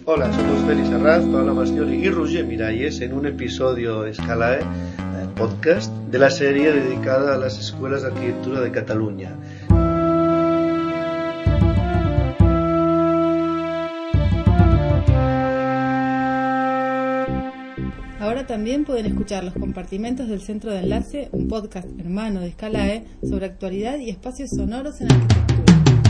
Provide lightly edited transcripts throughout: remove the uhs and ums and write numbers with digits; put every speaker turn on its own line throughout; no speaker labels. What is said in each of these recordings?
Hola, somos Félix Arraz, Paola Mastioli y Roger Miralles en un episodio de Scalae podcast de la serie dedicada a las escuelas de arquitectura de Cataluña.
Ahora también pueden escuchar Los Compartimentos del Centro de Enlace, un podcast hermano de Scalae sobre actualidad y espacios sonoros en arquitectura.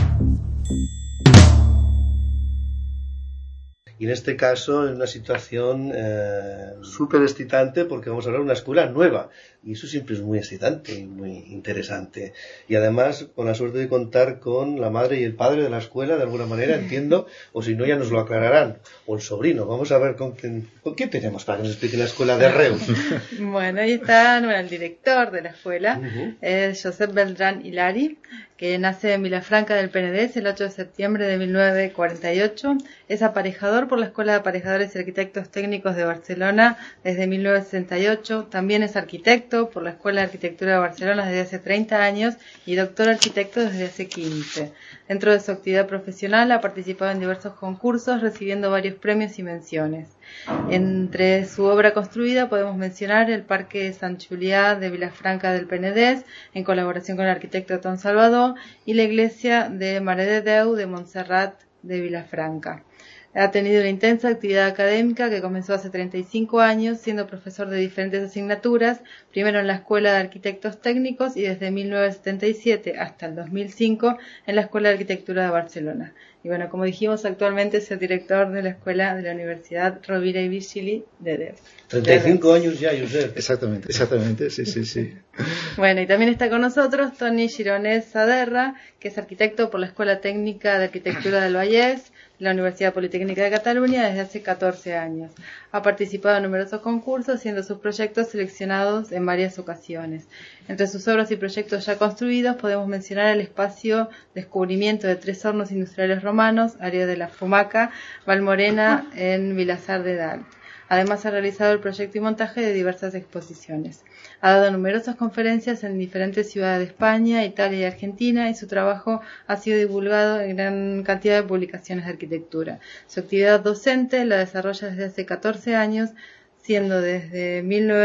Y en este caso, en una situación súper excitante, porque vamos a hablar de una escuela nueva. Y eso siempre es muy excitante y muy interesante. Y además, con la suerte de contar con la madre y el padre de la escuela, de alguna manera, entiendo, o si no, ya nos lo aclararán. O el sobrino. Vamos a ver con quién tenemos para que nos explique la escuela de Reus.
Bueno, ahí está el director de la escuela, es Josep Beltrán Hilari, que nace en Vilafranca del Penedès el 8 de septiembre de 1948. Es aparejador por la Escuela de Aparejadores y Arquitectos Técnicos de Barcelona desde 1968. También es arquitecto por la Escuela de Arquitectura de Barcelona desde hace 30 años y doctor arquitecto desde hace 15. Dentro de su actividad profesional ha participado en diversos concursos, recibiendo varios premios y menciones. Entre su obra construida podemos mencionar el Parque Sant Julià de Vilafranca del Penedès, en colaboración con el arquitecto Tom Salvador, y la iglesia de Mare de Déu de Montserrat de Vilafranca. Ha tenido una intensa actividad académica que comenzó hace 35 años, siendo profesor de diferentes asignaturas, primero en la Escuela de Arquitectos Técnicos y desde 1977 hasta el 2005 en la Escuela de Arquitectura de Barcelona. Y bueno, como dijimos, actualmente es el director de la Escuela de la Universidad Rovira i Virgili de Déu.
35 años ya, Josep.
Exactamente, sí.
Bueno, y también está con nosotros Toni Gironès Saderra, que es arquitecto por la Escuela Técnica de Arquitectura del Vallès, la Universidad Politécnica de Cataluña, desde hace 14 años. Ha participado en numerosos concursos, siendo sus proyectos seleccionados en varias ocasiones. Entre sus obras y proyectos ya construidos podemos mencionar el espacio Descubrimiento de 3 hornos industriales romanos, área de la Fumaca, Valmorena, en Vilassar de Dalt. Además ha realizado el proyecto y montaje de diversas exposiciones. Ha dado numerosas conferencias en diferentes ciudades de España, Italia y Argentina, y su trabajo ha sido divulgado en gran cantidad de publicaciones de arquitectura. Su actividad docente la desarrolla desde hace 14 años, siendo desde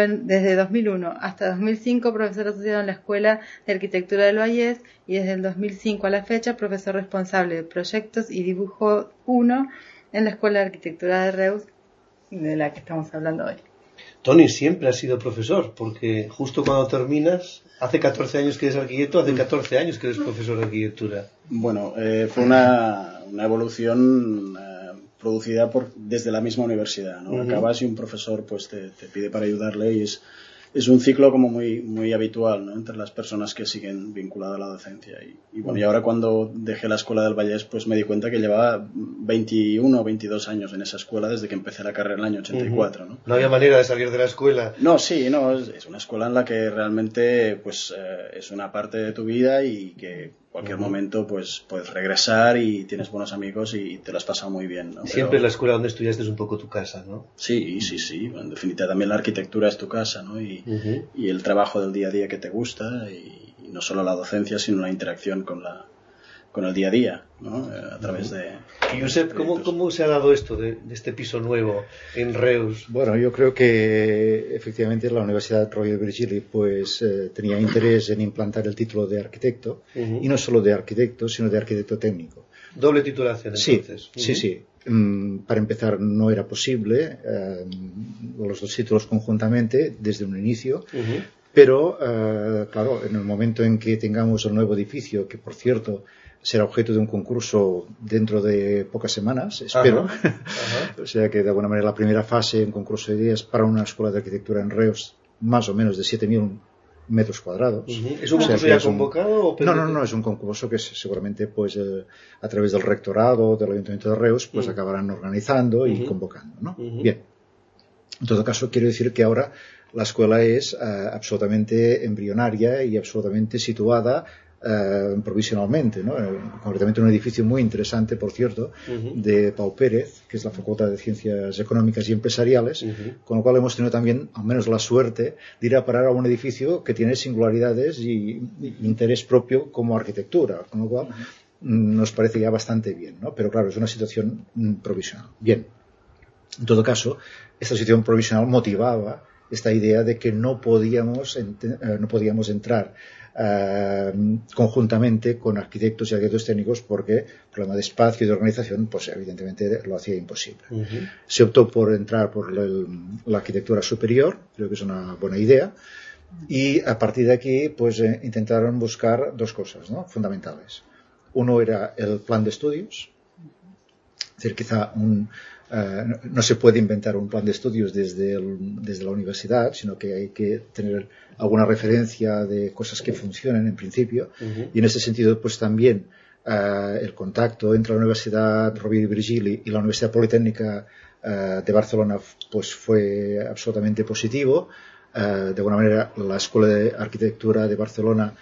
2001 hasta 2005 profesor asociado en la Escuela de Arquitectura del Vallès y desde el 2005 a la fecha profesor responsable de proyectos y dibujo 1 en la Escuela de Arquitectura de Reus, de la que estamos hablando hoy.
Toni siempre ha sido profesor, porque justo cuando terminas, hace 14 años que eres arquitecto, hace 14 años que eres profesor de arquitectura.
Bueno, fue una evolución producida desde la misma universidad, ¿no? Acabas y un profesor pues te pide para ayudarle y es un ciclo como muy habitual, ¿no? Entre las personas que siguen vinculadas a la docencia. Y bueno, y ahora cuando dejé la Escuela del Vallès, pues me di cuenta que llevaba 21 o 22 años en esa escuela desde que empecé la carrera en el año 84, ¿no?
No había manera de salir de la escuela.
No, es una escuela en la que realmente pues es una parte de tu vida y que cualquier momento pues puedes regresar y tienes buenos amigos y te lo has pasado muy bien, ¿no?
Siempre la escuela donde estudiaste es un poco tu casa, ¿no?
Sí. En definitiva también la arquitectura es tu casa, ¿no? Y el trabajo del día a día que te gusta y no solo la docencia sino la interacción con el día a día, ¿no? A través de...
Y Josep, ¿cómo se ha dado esto de este piso nuevo en Reus?
Bueno, yo creo que efectivamente la Universidad Rovira i Virgili pues tenía interés en implantar el título de arquitecto y no solo de arquitecto, sino de arquitecto técnico.
Doble titulación, entonces.
Sí. Para empezar no era posible los dos títulos conjuntamente desde un inicio. Pero, claro, en el momento en que tengamos el nuevo edificio, que por cierto será objeto de un concurso dentro de pocas semanas, espero. O sea que de alguna manera la primera fase en concurso de ideas para una escuela de arquitectura en Reus, más o menos de 7.000 metros cuadrados.
¿Es un concurso ya convocado?
No, es un concurso que seguramente pues a través del rectorado del Ayuntamiento de Reus pues acabarán organizando y convocando, ¿no? Bien. En todo caso, quiero decir que ahora la escuela es absolutamente embrionaria y absolutamente situada provisionalmente, ¿no? Concretamente un edificio muy interesante, por cierto, de Pau Pérez, que es la Facultad de Ciencias Económicas y Empresariales, con lo cual hemos tenido también, al menos la suerte, de ir a parar a un edificio que tiene singularidades y interés propio como arquitectura, con lo cual nos parece ya bastante bien, ¿no? Pero claro, es una situación provisional. Bien. En todo caso, esta situación provisional motivaba esta idea de que no podíamos entrar conjuntamente con arquitectos y arquitectos técnicos porque el problema de espacio y de organización pues evidentemente lo hacía imposible. Se optó por entrar por la arquitectura superior, creo que es una buena idea, y a partir de aquí pues intentaron buscar dos cosas, ¿no?, fundamentales. Uno era el plan de estudios, es decir, quizá no se puede inventar un plan de estudios desde la universidad, sino que hay que tener alguna referencia de cosas que funcionen en principio. Y en ese sentido, pues también el contacto entre la Universidad Rovira i Virgili y la Universidad Politécnica de Barcelona pues fue absolutamente positivo. De alguna manera, la Escuela de Arquitectura de Barcelona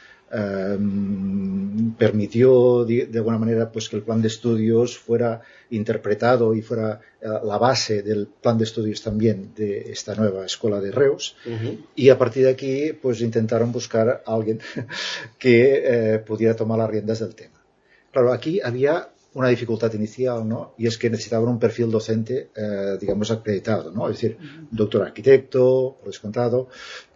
permitió de alguna manera pues que el plan de estudios fuera interpretado y fuera la base del plan de estudios también de esta nueva escuela de Reus. Y a partir de aquí pues intentaron buscar a alguien que pudiera tomar las riendas del tema. Claro, aquí había una dificultad inicial, ¿no?, y es que necesitaban un perfil docente digamos acreditado, ¿no?, es decir, doctor arquitecto, por descontado,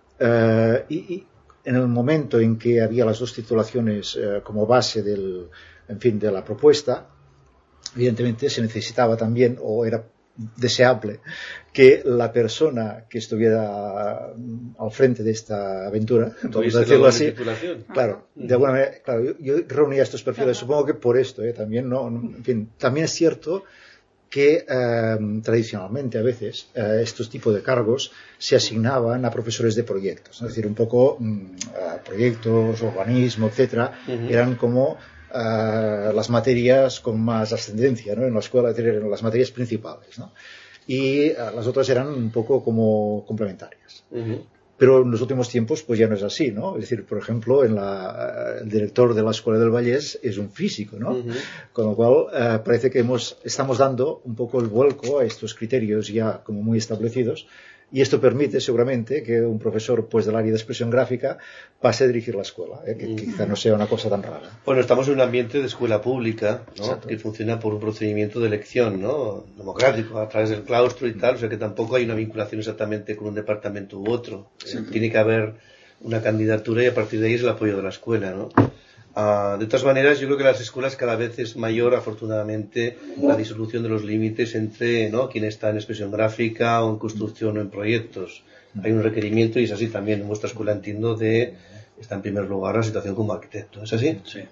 y en el momento en que había las dos titulaciones como base de la propuesta, evidentemente se necesitaba también, o era deseable, que la persona que estuviera al frente de esta aventura, vamos a decirlo así, claro, de alguna manera, claro, yo reunía estos perfiles, supongo que por esto, también, ¿no? En fin, también es cierto que tradicionalmente a veces estos tipos de cargos se asignaban a profesores de proyectos, ¿no? Es decir, un poco proyectos, urbanismo, etcétera, eran como las materias con más ascendencia, ¿no?, en la escuela, es decir, eran las materias principales, ¿no?, y las otras eran un poco como complementarias. Pero en los últimos tiempos pues ya no es así, ¿no? Es decir, por ejemplo, el director de la Escuela del Vallès es un físico, ¿no? Con lo cual parece que estamos dando un poco el vuelco a estos criterios ya como muy establecidos, y esto permite seguramente que un profesor pues del área de expresión gráfica pase a dirigir la escuela, que quizá no sea una cosa tan rara.
Bueno, estamos en un ambiente de escuela pública, ¿no?,
exacto,
que funciona por un procedimiento de elección, ¿no?, democrático, a través del claustro y tal, o sea que tampoco hay una vinculación exactamente con un departamento u otro. Tiene que haber una candidatura y a partir de ahí es el apoyo de la escuela, ¿no? De todas maneras, yo creo que las escuelas cada vez es mayor, afortunadamente, la disolución de los límites entre, ¿no?, quien está en expresión gráfica o en construcción o en proyectos. Hay un requerimiento, y es así también en vuestra escuela, entiendo, está en primer lugar la situación como arquitecto. ¿Es así?
Sí.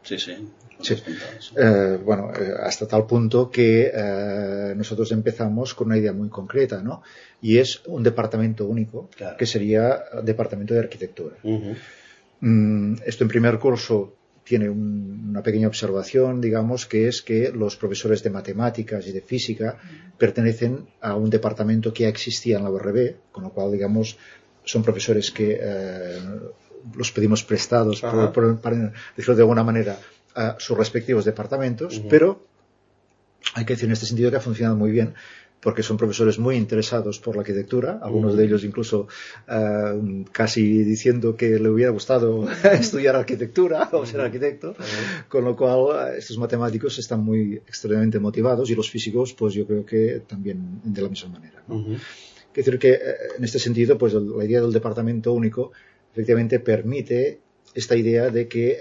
Bueno, hasta tal punto que nosotros empezamos con una idea muy concreta, ¿no?, y es un departamento único, claro, que sería el departamento de arquitectura. Esto en primer curso tiene una pequeña observación, digamos, que es que los profesores de matemáticas y de física pertenecen a un departamento que ya existía en la URB, con lo cual, digamos, son profesores que los pedimos prestados para decirlo de alguna manera a sus respectivos departamentos, pero hay que decir en este sentido que ha funcionado muy bien, porque son profesores muy interesados por la arquitectura, algunos de ellos incluso casi diciendo que le hubiera gustado estudiar arquitectura o ser arquitecto, con lo cual estos matemáticos están muy extremadamente motivados, y los físicos pues yo creo que también de la misma manera, ¿no? Quiero decir que en este sentido pues la idea del departamento único efectivamente permite esta idea de que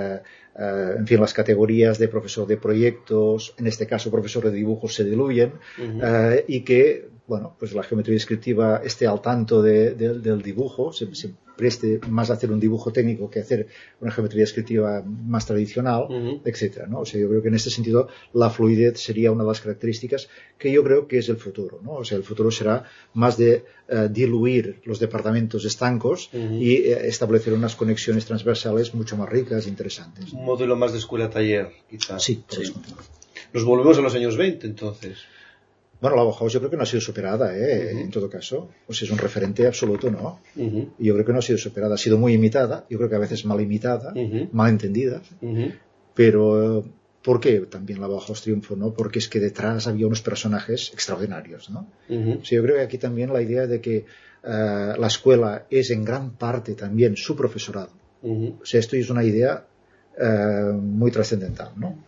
en fin, las categorías de profesor de proyectos, en este caso profesor de dibujos, se diluyen, y que, bueno, pues la geometría descriptiva esté al tanto del dibujo, se preste más a hacer un dibujo técnico que hacer una geometría descriptiva más tradicional, etcétera, ¿no? O sea, yo creo que en este sentido la fluidez sería una de las características que yo creo que es el futuro, ¿no? O sea, el futuro será más de diluir los departamentos estancos y establecer unas conexiones transversales mucho más ricas e interesantes, ¿no?
Un modelo más de escuela-taller, quizá.
Sí, por eso.
Nos volvemos a los años 20, entonces.
Bueno, la Bauhaus yo creo que no ha sido superada, en todo caso. O sea, es un referente absoluto, ¿no? Y yo creo que no ha sido superada. Ha sido muy imitada, yo creo que a veces mal imitada, mal entendida. Pero, ¿por qué también la Bauhaus triunfó, no? Porque es que detrás había unos personajes extraordinarios, ¿no? O sea, yo creo que aquí también la idea de que la escuela es en gran parte también su profesorado. O sea, esto es una idea muy trascendental, ¿no?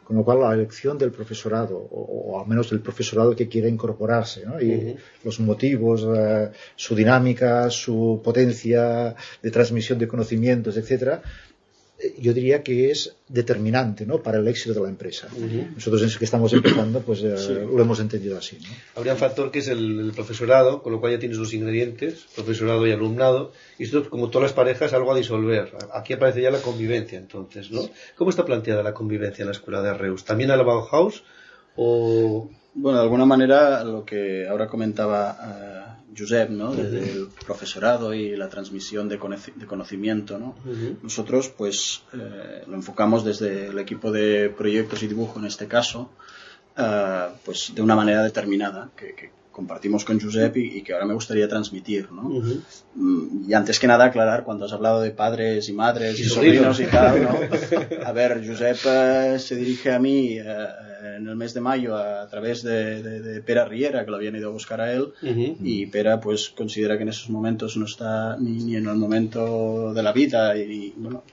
Con lo cual, la elección del profesorado, o al menos del profesorado que quiera incorporarse, ¿no? Y los motivos, su dinámica, su potencia de transmisión de conocimientos, etcétera, yo diría que es determinante, ¿no?, para el éxito de la empresa. Nosotros en el que estamos empezando pues lo hemos entendido así, ¿no?
Habría un factor que es el profesorado, con lo cual ya tienes los ingredientes, profesorado y alumnado, y esto, como todas las parejas, algo a disolver. Aquí aparece ya la convivencia, entonces, ¿no? ¿Cómo está planteada la convivencia en la escuela de Reus? ¿También a la Bauhaus o...?
Bueno, de alguna manera lo que ahora comentaba Josep, ¿no?, del profesorado y la transmisión de conocimiento, ¿no? Nosotros pues lo enfocamos desde el equipo de proyectos y dibujo en este caso, pues de una manera determinada que compartimos con Josep y que ahora me gustaría transmitir, ¿no? Y antes que nada aclarar, cuando has hablado de padres y madres y sobrinos y tal, ¿no? A ver, Josep se dirige a mí en el mes de mayo a través de Pere Riera, que lo habían ido a buscar a él, y Pere pues considera que en esos momentos no está ni en el momento de la vida y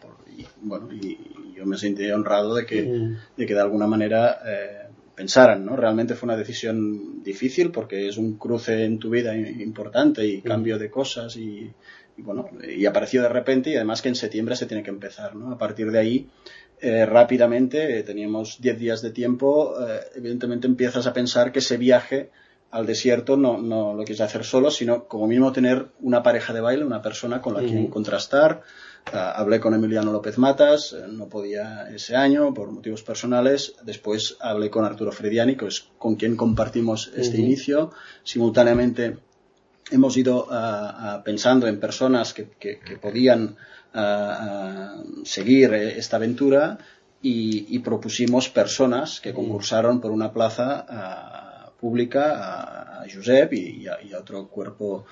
yo me sentí honrado de que de alguna manera pensaran, ¿no? Realmente fue una decisión difícil porque es un cruce en tu vida importante y cambio de cosas y apareció de repente, y además que en septiembre se tiene que empezar, ¿no? A partir de ahí rápidamente, teníamos 10 días de tiempo, evidentemente empiezas a pensar que ese viaje al desierto no lo quieres hacer solo, sino como mínimo tener una pareja de baile, una persona con la que contrastar. Hablé con Emiliano López Matas, no podía ese año por motivos personales. Después hablé con Arturo Frediani, que es con quien compartimos este inicio. Simultáneamente hemos ido pensando en personas que podían seguir esta aventura y propusimos personas que concursaron por una plaza pública a Josep y a otro cuerpo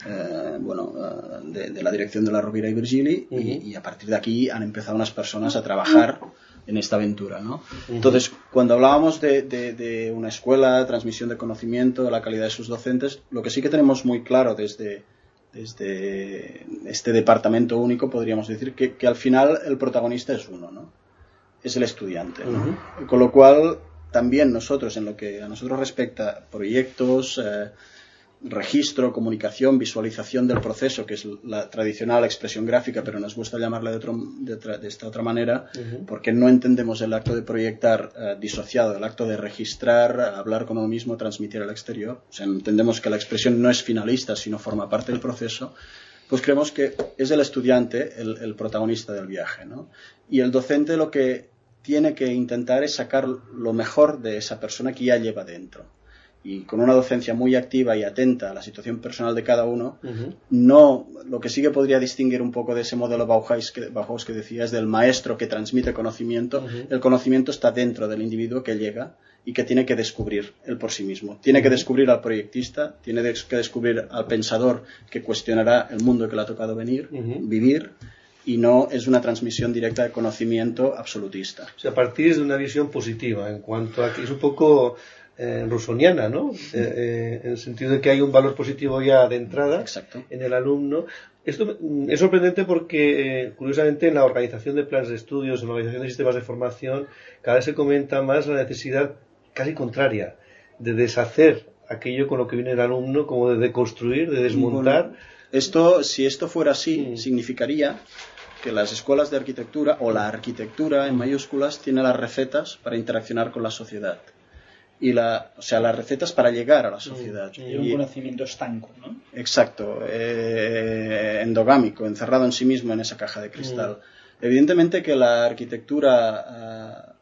de la dirección de la Rovira y Virgili, y a partir de aquí han empezado unas personas a trabajar en esta aventura, ¿no? Entonces, cuando hablábamos de una escuela, transmisión de conocimiento, la calidad de sus docentes, lo que sí que tenemos muy claro desde este departamento único, podríamos decir que al final el protagonista es uno, ¿no? Es el estudiante, ¿no? Con lo cual también nosotros, en lo que a nosotros respecta, proyectos, registro, comunicación, visualización del proceso, que es la tradicional expresión gráfica, pero nos gusta llamarla de esta otra manera, porque no entendemos el acto de proyectar disociado del acto de registrar, hablar con uno mismo, transmitir al exterior. O sea, entendemos que la expresión no es finalista, sino forma parte del proceso. Pues creemos que es el estudiante el protagonista del viaje, ¿no? Y el docente lo que tiene que intentar es sacar lo mejor de esa persona que ya lleva dentro. Y con una docencia muy activa y atenta a la situación personal de cada uno, lo que sí que podría distinguir un poco de ese modelo Bauhaus que decías, del maestro que transmite conocimiento. El conocimiento está dentro del individuo que llega y que tiene que descubrir él por sí mismo. Tiene que descubrir al proyectista, tiene que descubrir al pensador que cuestionará el mundo que le ha tocado vivir, y no es una transmisión directa de conocimiento absolutista.
O sea, partir de una visión positiva en cuanto a que es un poco rusoniana, ¿no? En el sentido de que hay un valor positivo ya de entrada.
Exacto.
En el alumno. Esto es sorprendente porque, curiosamente, en la organización de planes de estudios, en la organización de sistemas de formación, cada vez se comenta más la necesidad casi contraria de deshacer aquello con lo que viene el alumno, como de deconstruir, de desmontar.
Bueno, si esto fuera así, significaría que las escuelas de arquitectura, o la arquitectura en mayúsculas, tiene las recetas para interaccionar con la sociedad. Las recetas para llegar a la sociedad.
Y un conocimiento estanco, ¿no?
Exacto, endogámico, encerrado en sí mismo en esa caja de cristal. Evidentemente que la arquitectura,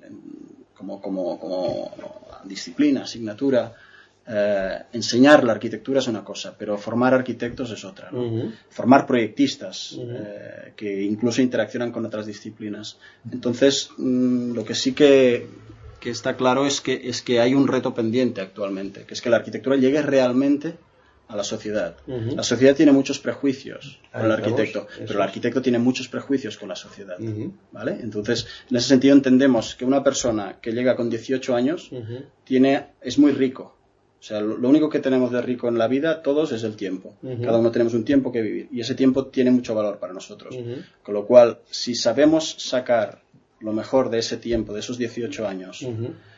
como disciplina, asignatura, enseñar la arquitectura es una cosa, pero formar arquitectos es otra, ¿no? Formar proyectistas que incluso interaccionan con otras disciplinas. Entonces, lo que sí que está claro es que hay un reto pendiente actualmente, que es que la arquitectura llegue realmente a la sociedad. La sociedad tiene muchos prejuicios con el arquitecto, pero el arquitecto tiene muchos prejuicios con la sociedad, ¿vale? Entonces, en ese sentido entendemos que una persona que llega con 18 años es muy rico. O sea, lo único que tenemos de rico en la vida, todos, es el tiempo. Cada uno tenemos un tiempo que vivir, y ese tiempo tiene mucho valor para nosotros. Con lo cual, si sabemos sacar lo mejor de ese tiempo, de esos 18 años,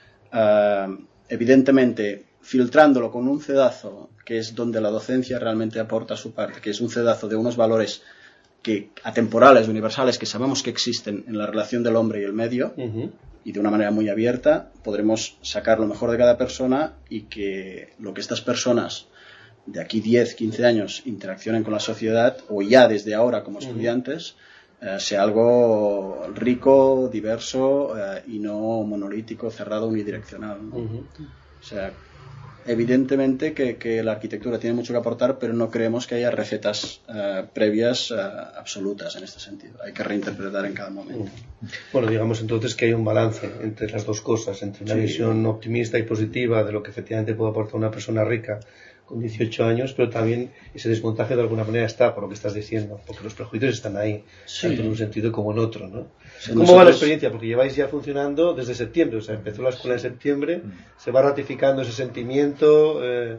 evidentemente filtrándolo con un cedazo, que es donde la docencia realmente aporta su parte, que es un cedazo de unos valores atemporales, universales, que sabemos que existen en la relación del hombre y el medio, y de una manera muy abierta, podremos sacar lo mejor de cada persona y que lo que estas personas de aquí 10, 15 años interaccionen con la sociedad, o ya desde ahora como estudiantes, sea algo rico, diverso y no monolítico, cerrado, unidireccional, ¿no? O sea, evidentemente que la arquitectura tiene mucho que aportar, pero no creemos que haya recetas previas absolutas en este sentido. Hay que reinterpretar en cada momento.
Bueno, digamos entonces que hay un balance entre las dos cosas, entre una visión optimista y positiva de lo que efectivamente puede aportar una persona rica con 18 años, pero también ese desmontaje de alguna manera está, por lo que estás diciendo, porque los prejuicios están ahí, tanto en un sentido como en otro, ¿no? Sí, ¿cómo va la experiencia? Porque lleváis ya funcionando desde septiembre, o sea, empezó la escuela en septiembre, se va ratificando ese sentimiento.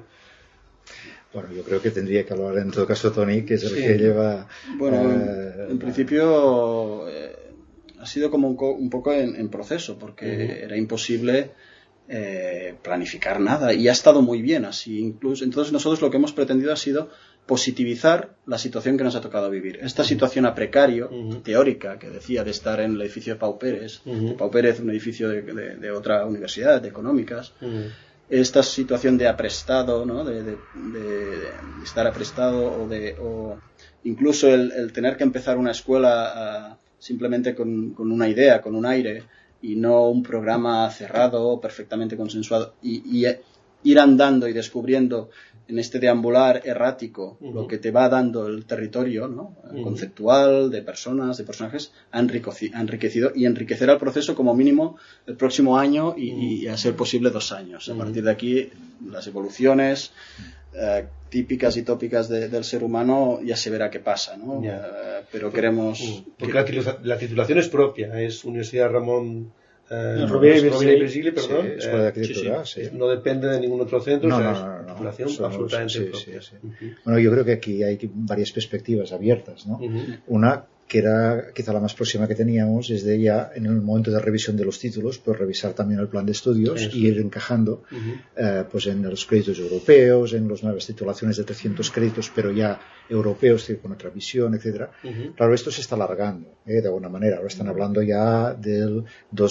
Bueno, yo creo que tendría que hablar en todo caso Tony, que es el que lleva...
Bueno, en principio ha sido como un poco en proceso, porque era imposible planificar nada, y ha estado muy bien así incluso. Entonces nosotros lo que hemos pretendido ha sido positivizar la situación que nos ha tocado vivir. Esta situación a precario, teórica, que decía de estar en el edificio de Pau Pérez, Pau Pérez, un edificio de otra universidad, de económicas, esta situación de aprestado, ¿no? de estar aprestado, o incluso el tener que empezar una escuela simplemente con una idea, con un aire, y no un programa cerrado, perfectamente consensuado, y ir andando y descubriendo en este deambular errático lo que te va dando el territorio, ¿no? Conceptual, de personas, de personajes, ha enriquecido y enriquecerá el proceso como mínimo el próximo año y a ser posible 2 años. A partir de aquí, las evoluciones típicas y tópicas del ser humano ya se verá qué pasa, ¿no? Pero queremos...
Porque la titulación es propia, es Universidad Ramón
Rovira y
Virgili, perdón.
Sí, Escuela de Arquitectura,
no depende de ningún otro centro,
no,
titulación absolutamente propia.
Bueno, yo creo que aquí hay varias perspectivas abiertas, ¿no? Una que era quizá la más próxima que teníamos, es de ya en el momento de revisión de los títulos, pues revisar también el plan de estudios y ir encajando pues en los créditos europeos, en las nuevas titulaciones de 300 créditos, pero ya europeos, con otra visión, etcétera. Claro, esto se está alargando, de alguna manera. Ahora están hablando ya del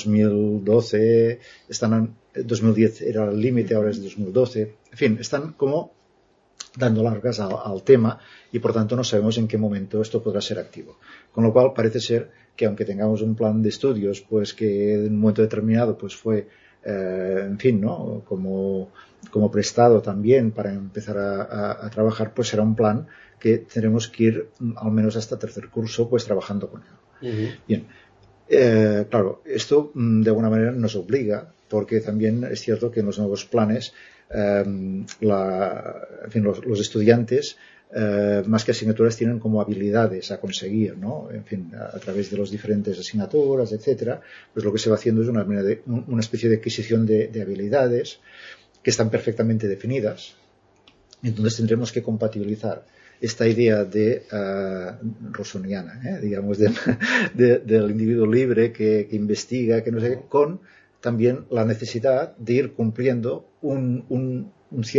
2012, 2010 era el límite, ahora es 2012. En fin, están como dando largas al tema y por tanto no sabemos en qué momento esto podrá ser activo. Con lo cual parece ser que aunque tengamos un plan de estudios pues que en un momento determinado pues fue en fin, ¿no? como prestado también para empezar a trabajar, pues será un plan que tendremos que ir al menos hasta tercer curso pues trabajando con él. Bien, claro, esto de alguna manera nos obliga, porque también es cierto que en los nuevos planes en fin, los estudiantes más que asignaturas tienen como habilidades a conseguir, ¿no? En fin, a través de las diferentes asignaturas, etcétera, pues lo que se va haciendo es una especie de adquisición de habilidades que están perfectamente definidas. Entonces tendremos que compatibilizar esta idea de rossoniana, digamos, del individuo libre que investiga, que no sé qué, con también la necesidad de ir cumpliendo una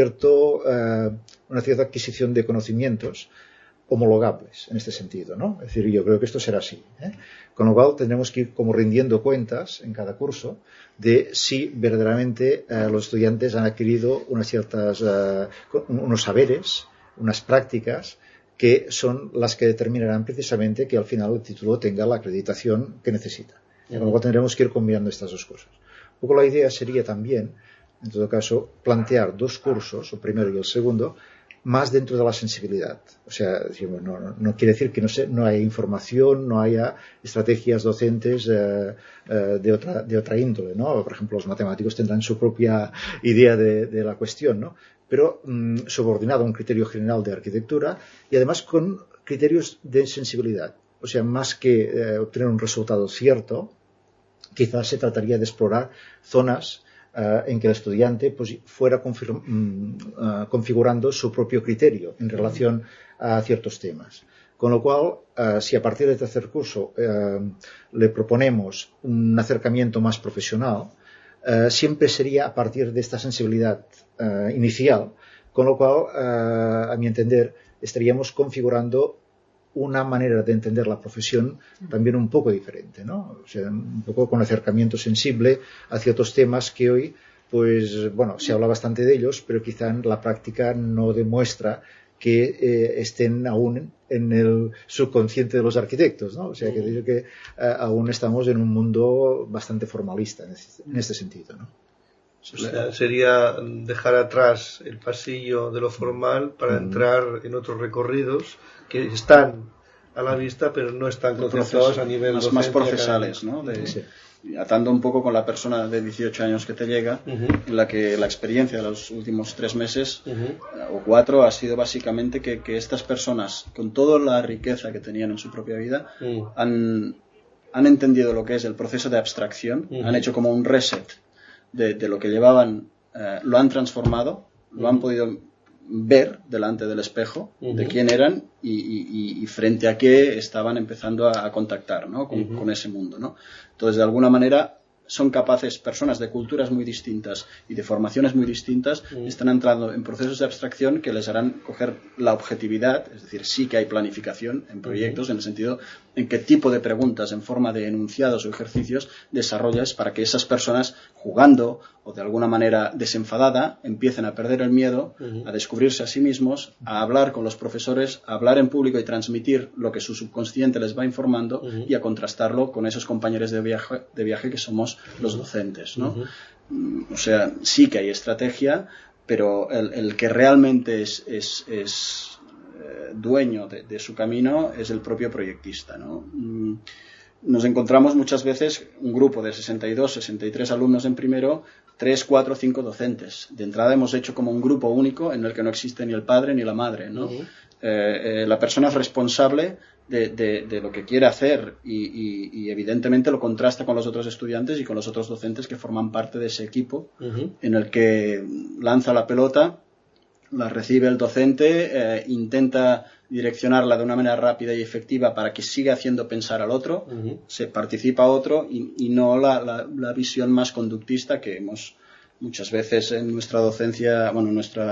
cierta adquisición de conocimientos homologables en este sentido, ¿no? Es decir, yo creo que esto será así, Con lo cual tendremos que ir como rindiendo cuentas en cada curso de si verdaderamente los estudiantes han adquirido unos saberes, unas prácticas que son las que determinarán precisamente que al final el título tenga la acreditación que necesita. Con lo cual tendremos que ir combinando estas dos cosas. Un poco la idea sería también, en todo caso, plantear 2 cursos, el primero y el segundo, más dentro de la sensibilidad. O sea, no quiere decir que no haya información, no haya estrategias docentes de otra índole, ¿no? Por ejemplo, los matemáticos tendrán su propia idea de la cuestión, ¿no? Pero subordinado a un criterio general de arquitectura y además con criterios de sensibilidad. O sea, más que obtener un resultado cierto, quizás se trataría de explorar zonas en que el estudiante pues, fuera configurando su propio criterio en relación a ciertos temas. Con lo cual, si a partir del tercer curso le proponemos un acercamiento más profesional, siempre sería a partir de esta sensibilidad inicial, con lo cual, a mi entender, estaríamos configurando una manera de entender la profesión también un poco diferente, ¿no? O sea, un poco con acercamiento sensible hacia otros temas que hoy, pues, bueno, se habla bastante de ellos, pero quizá en la práctica no demuestra que estén aún en el subconsciente de los arquitectos, ¿no? O sea, que digo que aún estamos en un mundo bastante formalista en este sentido, ¿no?
Sería dejar atrás el pasillo de lo formal para entrar en otros recorridos que están a la vista, pero no están concentrados a nivel
más procesales, ¿no? Atando un poco con la persona de 18 años que te llega, en la que la experiencia de los últimos 3 meses o 4 ha sido básicamente que estas personas, con toda la riqueza que tenían en su propia vida, han entendido lo que es el proceso de abstracción, han hecho como un reset de lo que llevaban, lo han transformado, lo han podido ver delante del espejo de quién eran y frente a qué estaban empezando a contactar, ¿no? con ese mundo, ¿no? Entonces, de alguna manera, son capaces, personas de culturas muy distintas y de formaciones muy distintas, están entrando en procesos de abstracción que les harán coger la objetividad, es decir, sí que hay planificación en proyectos, en el sentido en qué tipo de preguntas en forma de enunciados o ejercicios desarrollas para que esas personas, jugando o de alguna manera desenfadada, empiecen a perder el miedo, a descubrirse a sí mismos, a hablar con los profesores, a hablar en público y transmitir lo que su subconsciente les va informando y a contrastarlo con esos compañeros de viaje que somos los docentes, ¿no? O sea, sí que hay estrategia, pero el que realmente es dueño de su camino es el propio proyectista, ¿no? Nos encontramos muchas veces un grupo de 62, 63 alumnos en primero, 3, 4, 5 docentes. De entrada hemos hecho como un grupo único en el que no existe ni el padre ni la madre, ¿no? La persona es responsable de lo que quiere hacer y evidentemente lo contrasta con los otros estudiantes y con los otros docentes que forman parte de ese equipo en el que lanza la pelota, la recibe el docente, intenta direccionarla de una manera rápida y efectiva para que siga haciendo pensar al otro, se participa a otro y no la visión más conductista que hemos muchas veces en nuestra docencia, bueno,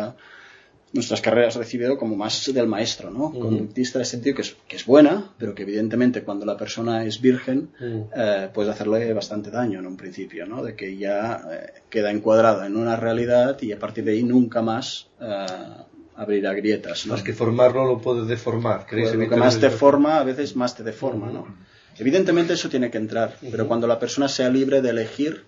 nuestras carreras recibido como más del maestro, ¿no? Conductista en el sentido que es buena, pero que evidentemente cuando la persona es virgen puede hacerle bastante daño en un principio, ¿no? De que ya queda encuadrada en una realidad y a partir de ahí nunca más abrirá grietas, ¿no?
Más que formarlo lo puedes deformar.
Pues lo que más te forma a veces más te deforma, ¿no? Evidentemente eso tiene que entrar, pero cuando la persona sea libre de elegir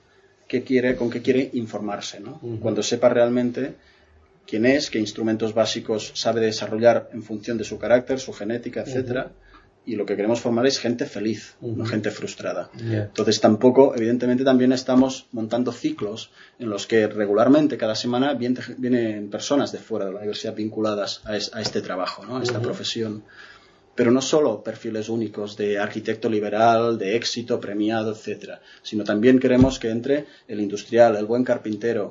con qué quiere informarse, ¿no? Cuando sepa realmente quién es, qué instrumentos básicos sabe desarrollar en función de su carácter, su genética, etcétera, y lo que queremos formar es gente feliz, no gente frustrada. Entonces tampoco, evidentemente también estamos montando ciclos en los que regularmente cada semana vienen personas de fuera de la universidad vinculadas a este trabajo, ¿no? A esta profesión. Pero no solo perfiles únicos de arquitecto liberal, de éxito, premiado, etcétera, sino también queremos que entre el industrial, el buen carpintero,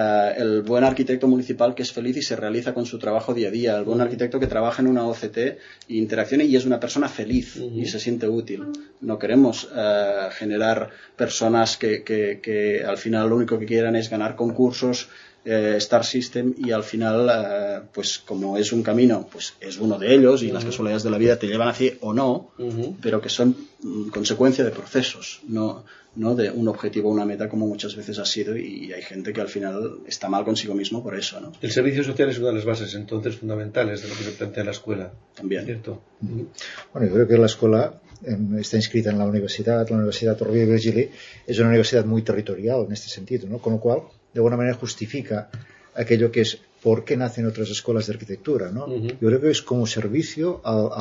el buen arquitecto municipal que es feliz y se realiza con su trabajo día a día, el buen arquitecto que trabaja en una OCT e interaccione y es una persona feliz y se siente útil. No queremos generar personas que al final lo único que quieran es ganar concursos, Star System y al final pues como es un camino, pues es uno de ellos y las casualidades de la vida te llevan hacia o no, pero que son consecuencia de procesos, no de un objetivo o una meta como muchas veces ha sido, y hay gente que al final está mal consigo mismo por eso, ¿no?
El servicio social es una de las bases entonces fundamentales de lo que se plantea en la escuela.
También.
¿Cierto?
Bueno, yo creo que la escuela está inscrita en la Universidad Rovira i Virgili es una universidad muy territorial en este sentido, ¿no? Con lo cual de alguna manera justifica aquello que es por qué nacen otras escuelas de arquitectura, ¿no? Yo creo que es como servicio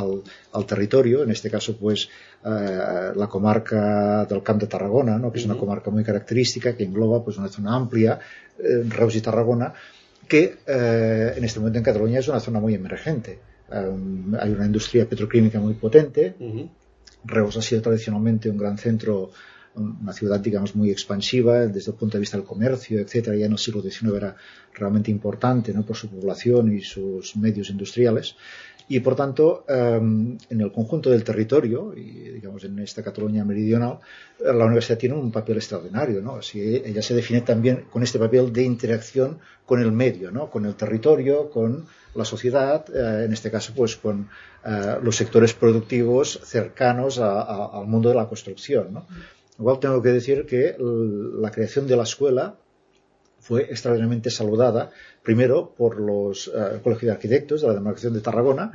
al territorio, en este caso pues la comarca del Camp de Tarragona, ¿no? Que es una comarca muy característica que engloba pues una zona amplia, Reus y Tarragona, que en este momento en Cataluña es una zona muy emergente. Hay una industria petroquímica muy potente. Reus ha sido tradicionalmente un gran centro, una ciudad, digamos, muy expansiva desde el punto de vista del comercio, etcétera. Ya en el siglo XIX era realmente importante, ¿no? Por su población y sus medios industriales. Y por tanto, en el conjunto del territorio, y digamos en esta Cataluña meridional, la universidad tiene un papel extraordinario, ¿no? Así, ella se define también con este papel de interacción con el medio, ¿no? Con el territorio, con la sociedad, en este caso pues con los sectores productivos cercanos al mundo de la construcción, ¿no? Igual tengo que decir que la creación de la escuela fue extraordinariamente saludada, primero por los colegios de arquitectos de la demarcación de Tarragona,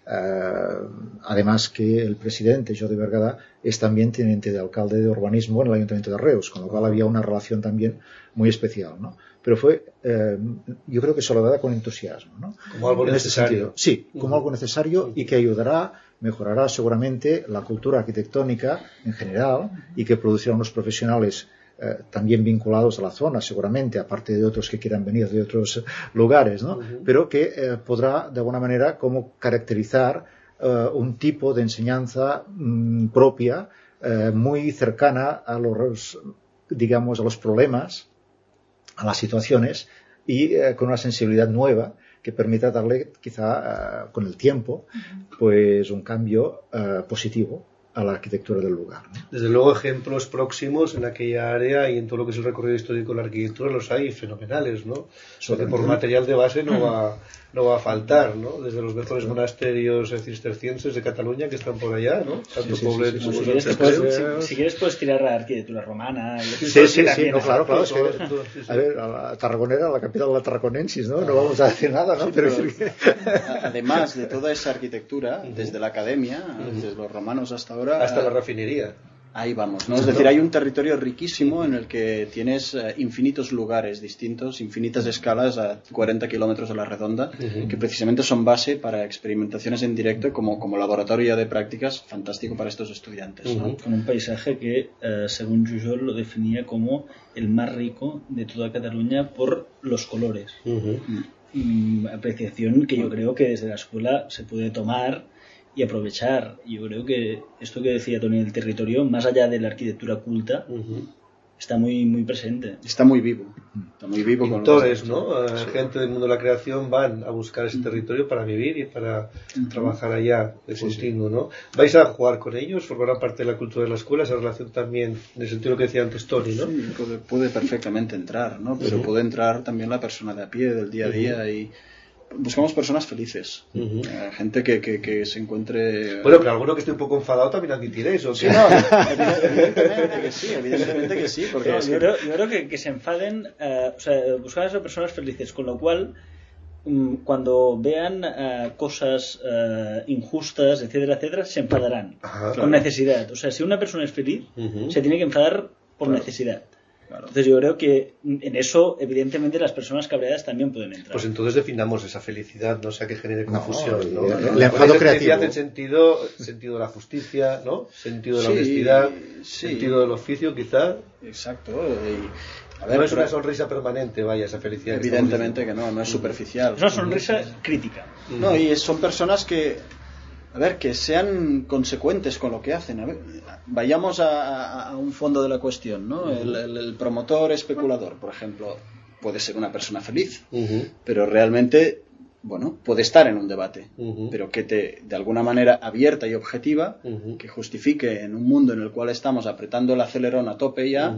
además que el presidente, Jordi Bergadà, es también teniente de alcalde de urbanismo en el Ayuntamiento de Reus, con lo cual había una relación también muy especial, ¿no? Pero fue, yo creo que saludada con entusiasmo, ¿no?
Como algo necesario.
Sí, como algo necesario y que ayudará, mejorará seguramente la cultura arquitectónica en general y que producirá unos profesionales también vinculados a la zona, seguramente, aparte de otros que quieran venir de otros lugares, ¿no? Pero que podrá, de alguna manera, como caracterizar un tipo de enseñanza propia, muy cercana a los, digamos, a los problemas, a las situaciones, y con una sensibilidad nueva que permita darle, quizá, con el tiempo, pues un cambio positivo a la arquitectura del lugar, ¿no?
Desde luego, ejemplos próximos en aquella área y en todo lo que es el recorrido histórico de la arquitectura los hay fenomenales, ¿no? Porque por material de base no va a faltar, ¿no? Desde los mejores monasterios cistercienses de Cataluña que están por allá, ¿no? Tanto Poblet como
si quieres puedes tirar a la arquitectura romana.
Sí, no, claro. Es que, a ver, a la Tarragonera, la capital de la Tarraconensis, ¿no? No vamos a decir nada, ¿no?
Sí, pero además de toda esa arquitectura, desde la academia, desde los romanos hasta ahora,
hasta la refinería.
Ahí vamos, ¿no? Es decir, hay un territorio riquísimo en el que tienes infinitos lugares distintos, infinitas escalas a 40 kilómetros de la redonda, que precisamente son base para experimentaciones en directo como laboratorio de prácticas fantástico para estos estudiantes, ¿no?
Con un paisaje que, según Jujol, lo definía como el más rico de toda Cataluña por los colores. Apreciación que yo creo que desde la escuela se puede tomar y aprovechar. Yo creo que esto que decía Toni del territorio, más allá de la arquitectura culta, está muy muy presente.
Está muy vivo.
Pintores, ¿no? Gente del mundo de la creación van a buscar ese territorio para vivir y para trabajar allá de continuo, ¿no? ¿Vais a jugar con ellos? ¿Formará parte de la cultura de la escuela? Esa relación también, en el sentido que decía antes Toni, ¿no?
Sí, puede perfectamente entrar, ¿no? Pero puede entrar también la persona de a pie, del día a día, y buscamos personas felices, gente que se encuentre...
Bueno, pero alguno que esté un poco enfadado también admitiréis, ¿o qué?
Sí, no, evidentemente que sí, porque
yo creo que se enfaden, o sea, buscamos a personas felices, con lo cual cuando vean cosas injustas, etcétera, etcétera, se enfadarán con necesidad. O sea, si una persona es feliz, se tiene que enfadar por necesidad. Claro. Entonces yo creo que en eso, evidentemente, las personas cabreadas también pueden entrar.
Pues entonces definamos esa felicidad, no sea que genere confusión, ¿no?
El enfado creativo.
En sentido de la justicia, ¿no? Sentido de la honestidad, sentido del oficio, quizá.
Exacto.
A ver, no es una sonrisa permanente, vaya, esa felicidad.
Evidentemente que no es superficial.
Es una sonrisa crítica.
No, y son personas que... A ver, que sean consecuentes con lo que hacen. A ver, vayamos a un fondo de la cuestión, ¿no? El promotor especulador, por ejemplo, puede ser una persona feliz, pero realmente, bueno, puede estar en un debate, pero que de alguna manera abierta y objetiva, que justifique en un mundo en el cual estamos apretando el acelerón a tope ya,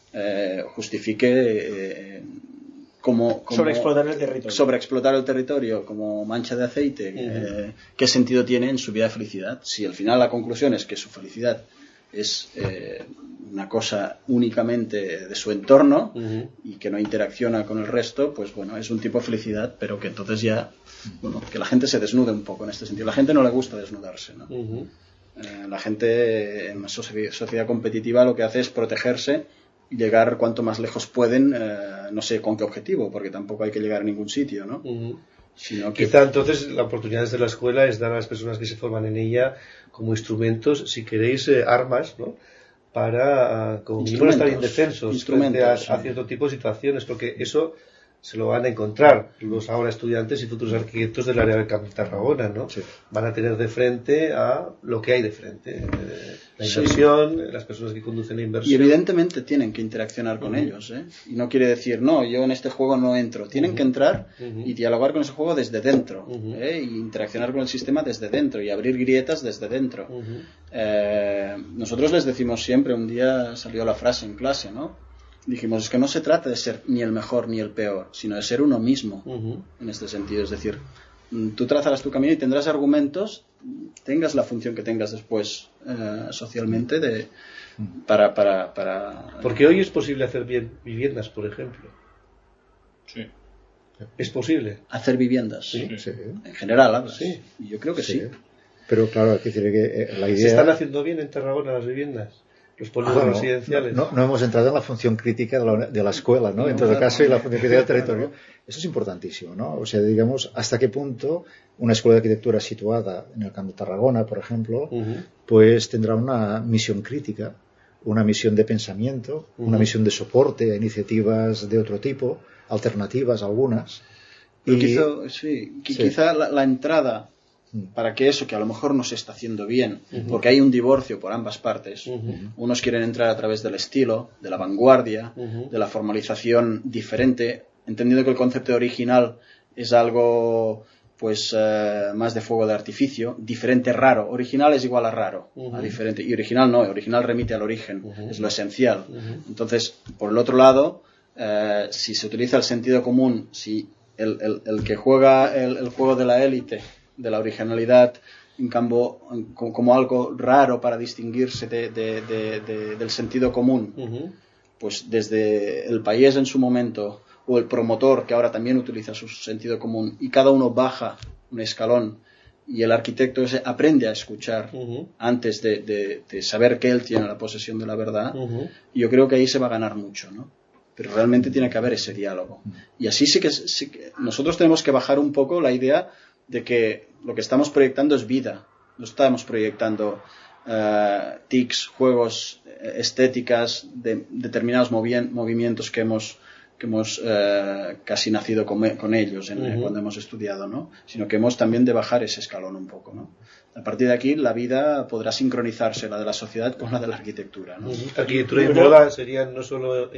justifique... Como
sobreexplotar
el territorio como mancha de aceite, ¿qué sentido tiene en su vida de felicidad? Si al final la conclusión es que su felicidad es una cosa únicamente de su entorno y que no interacciona con el resto, pues bueno, es un tipo de felicidad, pero que entonces ya, bueno, que la gente se desnude un poco en este sentido. La gente no le gusta desnudarse, ¿no? La gente en una sociedad competitiva lo que hace es protegerse, llegar cuanto más lejos pueden, no sé con qué objetivo, porque tampoco hay que llegar a ningún sitio, ¿no? Sino que...
Quizá entonces la oportunidad desde la escuela es dar a las personas que se forman en ella como instrumentos, si queréis, armas, ¿no? Para, como mínimo, no estar indefensos frente a cierto tipo de situaciones, porque eso se lo van a encontrar los ahora estudiantes y futuros arquitectos del área del Camp de Tarragona, ¿no?
Sí.
Van a tener de frente a lo que hay de frente, la inversión, las personas que conducen la inversión.
Y evidentemente tienen que interaccionar con ellos, ¿eh? Y no quiere decir, no, yo en este juego no entro. Tienen que entrar y dialogar con ese juego desde dentro, ¿eh? Y interaccionar con el sistema desde dentro y abrir grietas desde dentro. Nosotros les decimos siempre, un día salió la frase en clase, ¿no? Dijimos, es que no se trata de ser ni el mejor ni el peor, sino de ser uno mismo, en este sentido. Es decir, tú trazarás tu camino y tendrás argumentos, tengas la función que tengas después socialmente para...
Porque hoy es posible hacer bien viviendas, por ejemplo.
Sí.
¿Es posible?
Hacer viviendas.
Sí.
En general, hablas.
Sí.
Yo creo que sí.
Pero claro, hay que decir que la idea...
¿Se están haciendo bien en Tarragona las viviendas? Los polígonos residenciales.
No hemos entrado en la función crítica de la escuela, ¿no? En todo caso, y la función crítica del territorio. Eso es importantísimo, ¿no? O sea, digamos, hasta qué punto una escuela de arquitectura situada en el Camp de Tarragona, por ejemplo, pues tendrá una misión crítica, una misión de pensamiento, una misión de soporte a iniciativas de otro tipo, alternativas algunas.
Pero quizá la entrada para que eso que a lo mejor no se está haciendo bien, porque hay un divorcio por ambas partes. Unos quieren entrar a través del estilo, de la vanguardia, de la formalización diferente, entendiendo que el concepto original es algo pues más de fuego de artificio, diferente, raro. Original es igual a raro, a diferente, y original no, original remite al origen, es lo esencial. Entonces, por el otro lado, si se utiliza el sentido común, si el que juega el juego de la élite, de la originalidad, en cambio, como algo raro para distinguirse del sentido común, pues desde el país en su momento, o el promotor, que ahora también utiliza su sentido común, y cada uno baja un escalón, y el arquitecto ese aprende a escuchar antes de saber que él tiene la posesión de la verdad, y yo creo que ahí se va a ganar mucho, ¿no? Pero realmente tiene que haber ese diálogo. Y así sí que nosotros tenemos que bajar un poco la idea de que lo que estamos proyectando es vida. No estamos proyectando tics, juegos, estéticas, de determinados movimientos que hemos casi nacido con ellos cuando hemos estudiado, ¿no? Sino que hemos también de bajar ese escalón un poco, ¿no? A partir de aquí la vida podrá sincronizarse, la de la sociedad con la de la arquitectura, ¿no?
Arquitectura y moda serían no solo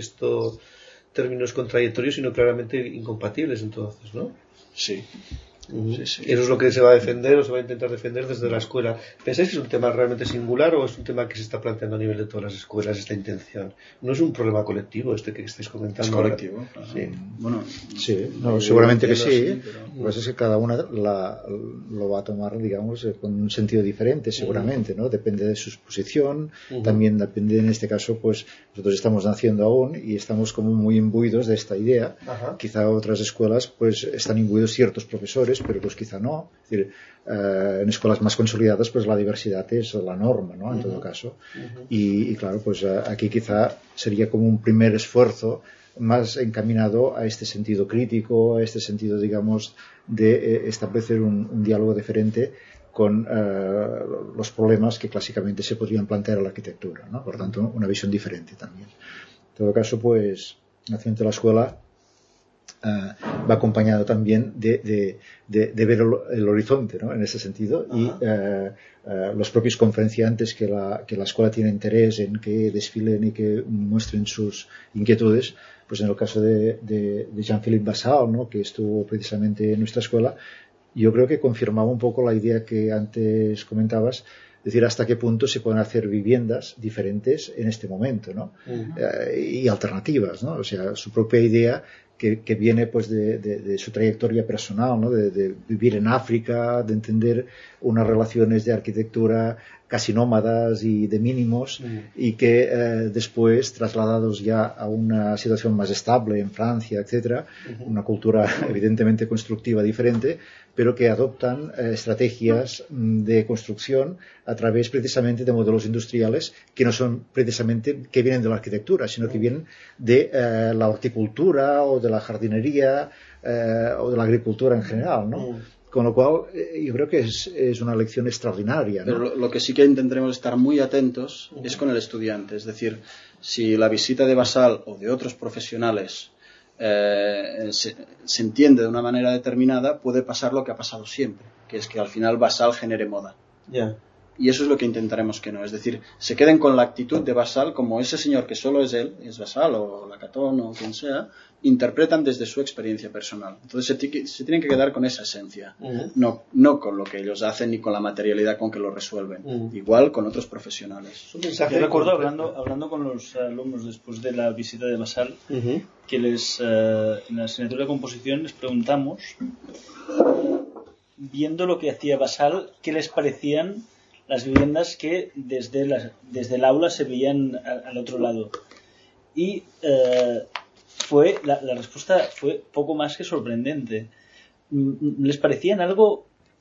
términos contradictorios, sino claramente incompatibles entonces, ¿no?
Sí.
Eso es lo que se va a defender o se va a intentar defender desde la escuela. ¿Pensáis que es un tema realmente singular o es un tema que se está planteando a nivel de todas las escuelas, esta intención? ¿No es un problema colectivo este que estáis comentando?
Es colectivo, claro.
Sí.
Bueno,
sí, no, seguramente que sí. Pero... Lo que pasa es que cada una lo va a tomar, digamos, con un sentido diferente, seguramente, ¿no? Depende de su posición, también depende, en este caso, pues nosotros estamos naciendo aún y estamos como muy imbuidos de esta idea. Quizá otras escuelas, pues, están imbuidos ciertos profesores, pero pues quizá no. Es decir, en escuelas más consolidadas, pues la diversidad es la norma, ¿no? En todo caso. Y claro, pues aquí quizá sería como un primer esfuerzo más encaminado a este sentido crítico, a este sentido, digamos, de establecer un diálogo diferente con los problemas que clásicamente se podrían plantear a la arquitectura, ¿no? Por tanto, una visión diferente también. En todo caso, pues, nacimiento de la escuela va acompañado también de ver el horizonte, ¿no? En ese sentido, y los propios conferenciantes que la escuela tiene interés en que desfilen y que muestren sus inquietudes, pues en el caso de Jean-Philippe Bassal, ¿no? Que estuvo precisamente en nuestra escuela, yo creo que confirmaba un poco la idea que antes comentabas, es decir, hasta qué punto se pueden hacer viviendas diferentes en este momento, ¿no? Y alternativas, ¿no? O sea, su propia idea que viene pues de su trayectoria personal, ¿no? De vivir en África, de entender unas relaciones de arquitectura casi nómadas y de mínimos, y que después, trasladados ya a una situación más estable en Francia, etcétera, una cultura evidentemente constructiva diferente, pero que adoptan estrategias de construcción a través precisamente de modelos industriales que no son precisamente que vienen de la arquitectura, sino que vienen de la horticultura o de la jardinería o de la agricultura en general, ¿no? Con lo cual, yo creo que es una lección extraordinaria, ¿no?
Pero lo que sí que intentaremos estar muy atentos es con el estudiante. Es decir, si la visita de Bassal o de otros profesionales se entiende de una manera determinada, puede pasar lo que ha pasado siempre, que es que al final Basal genere moda. Y eso es lo que intentaremos que no. Es decir, se queden con la actitud de Basal como ese señor que solo es él, es Basal o Lacaton o quien sea, interpretan desde su experiencia personal. Entonces se tienen que quedar con esa esencia, no con lo que ellos hacen ni con la materialidad con que lo resuelven. Igual con otros profesionales.
Yo recuerdo hablando con los alumnos después de la visita de Basal, que en la asignatura de composición les preguntamos, viendo lo que hacía Basal, qué les parecían las viviendas que desde el aula se veían al otro lado. Y la respuesta fue poco más que sorprendente. Les parecían algo...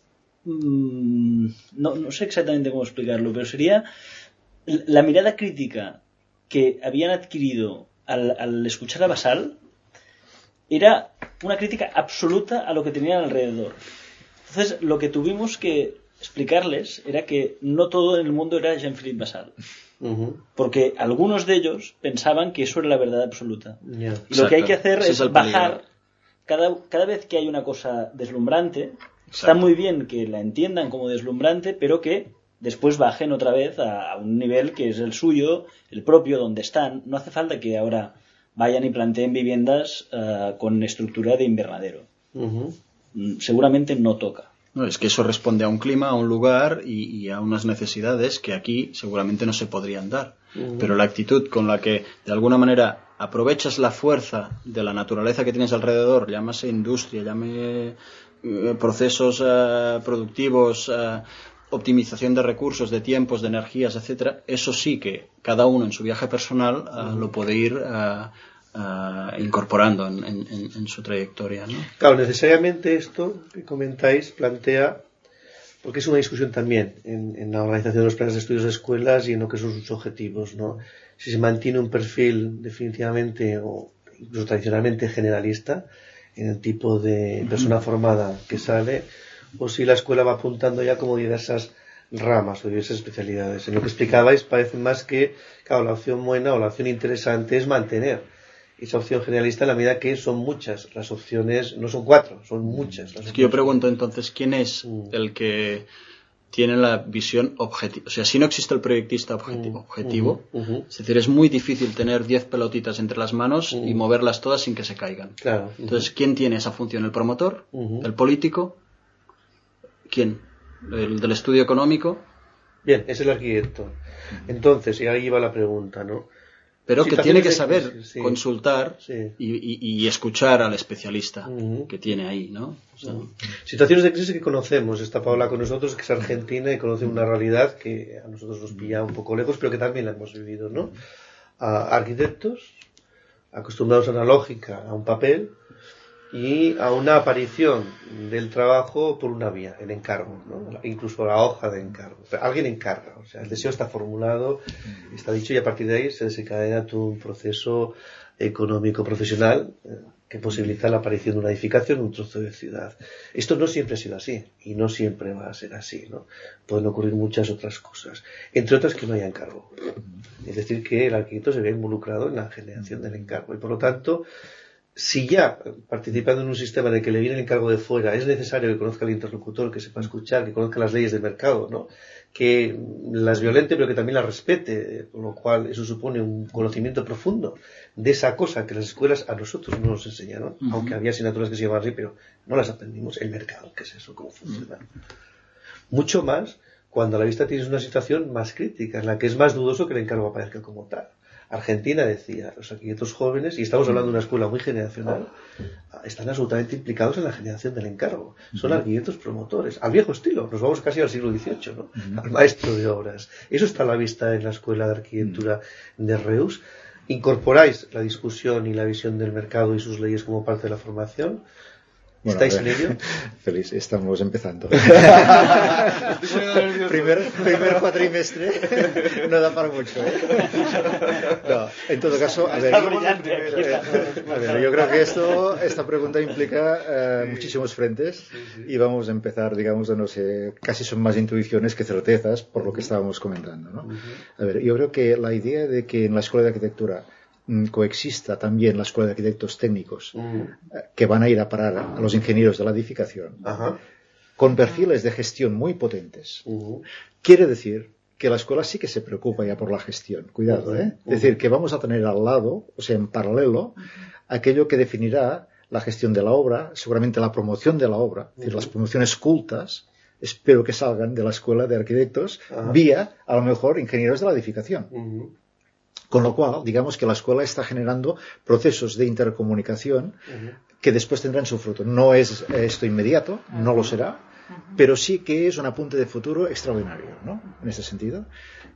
no sé exactamente cómo explicarlo, pero sería la mirada crítica que habían adquirido al escuchar a Basal era una crítica absoluta a lo que tenían alrededor. Entonces, lo que tuvimos que explicarles era que no todo en el mundo era Jean-Philippe Basal. Porque algunos de ellos pensaban que eso era la verdad absoluta. Y lo que hay que hacer es bajar cada vez que hay una cosa deslumbrante. Está muy bien que la entiendan como deslumbrante, pero que después bajen otra vez a un nivel que es el suyo, el propio, donde están. No hace falta que ahora vayan y planteen viviendas con estructura de invernadero. Seguramente no toca.
No, es que eso responde a un clima, a un lugar y a unas necesidades que aquí seguramente no se podrían dar. Pero la actitud con la que de alguna manera aprovechas la fuerza de la naturaleza que tienes alrededor, llámase industria, llame procesos productivos, optimización de recursos, de tiempos, de energías, etcétera, eso sí que cada uno en su viaje personal lo puede ir incorporando en su trayectoria, ¿no?
Claro, necesariamente esto que comentáis plantea, porque es una discusión también en la organización de los planes de estudios de escuelas y en lo que son sus objetivos, ¿no? Si se mantiene un perfil definitivamente o incluso tradicionalmente generalista en el tipo de persona formada que sale, o si la escuela va apuntando ya como diversas ramas o diversas especialidades. En lo que explicabais parece más que, claro, la opción buena o la opción interesante es mantener esa opción generalista en la medida que son muchas. Las opciones no son 4, son muchas.
Es que yo pregunto entonces, ¿quién es el que tiene la visión objetiva? O sea, si no existe el proyectista objetivo, es decir, es muy difícil tener 10 pelotitas entre las manos y moverlas todas sin que se caigan.
Claro.
Entonces, ¿quién tiene esa función? ¿El promotor? ¿El político? ¿Quién? ¿El del estudio económico?
Bien, es el arquitecto. Entonces, y ahí va la pregunta, ¿no?
Pero que tiene que saber consultar y escuchar al especialista que tiene ahí, ¿no? O sea,
situaciones de crisis que conocemos. Está Paola con nosotros, que es argentina y conoce una realidad que a nosotros nos pilla un poco lejos, pero que también la hemos vivido, ¿no? A arquitectos acostumbrados a una lógica, a un papel y a una aparición del trabajo por una vía, el encargo, ¿no? Incluso la hoja de encargo. Alguien encarga, o sea, el deseo está formulado, está dicho, y a partir de ahí se desencadena todo un proceso económico profesional que posibilita la aparición de una edificación, un trozo de ciudad. Esto no siempre ha sido así y no siempre va a ser así, ¿no? Pueden ocurrir muchas otras cosas, entre otras que no haya encargo. Es decir, que el arquitecto se ve involucrado en la generación del encargo y por lo tanto, si ya participando en un sistema en el que le viene el encargo de fuera es necesario que conozca al interlocutor, que sepa escuchar, que conozca las leyes del mercado, ¿no? Que las violente pero que también las respete, con lo cual eso supone un conocimiento profundo de esa cosa que las escuelas a nosotros no nos enseñaron, aunque había asignaturas que se llamaban así, pero no las aprendimos, el mercado, ¿qué es eso? ¿Cómo funciona? Mucho más cuando a la vista tienes una situación más crítica, en la que es más dudoso que el encargo aparezca como tal. Argentina decía, los arquitectos jóvenes, y estamos hablando de una escuela muy generacional, están absolutamente implicados en la generación del encargo. Son arquitectos promotores, al viejo estilo, nos vamos casi al siglo XVIII, ¿no? Al maestro de obras. Eso está a la vista en la escuela de arquitectura de Reus. ¿Incorporáis la discusión y la visión del mercado y sus leyes como parte de la formación?
Bueno,
¿Estáis en ello?
Feliz, estamos empezando. primer cuatrimestre no da para mucho, ¿eh? No, en todo caso, a ver, yo creo que esta pregunta implica muchísimos frentes y vamos a empezar, digamos, no sé, casi son más intuiciones que certezas por lo que estábamos comentando, ¿no? A ver, yo creo que la idea de que en la escuela de arquitectura coexista también la Escuela de Arquitectos Técnicos, que van a ir a parar a los ingenieros de la edificación, con perfiles de gestión muy potentes, quiere decir que la escuela sí que se preocupa ya por la gestión. Cuidado, ¿eh? Es decir, que vamos a tener al lado, o sea, en paralelo, aquello que definirá la gestión de la obra, seguramente la promoción de la obra, es decir, las promociones cultas, espero que salgan de la Escuela de Arquitectos, vía, a lo mejor, ingenieros de la edificación. Con lo cual, digamos que la escuela está generando procesos de intercomunicación que después tendrán su fruto. No es esto inmediato, no lo será, pero sí que es un apunte de futuro extraordinario, ¿no? En ese sentido.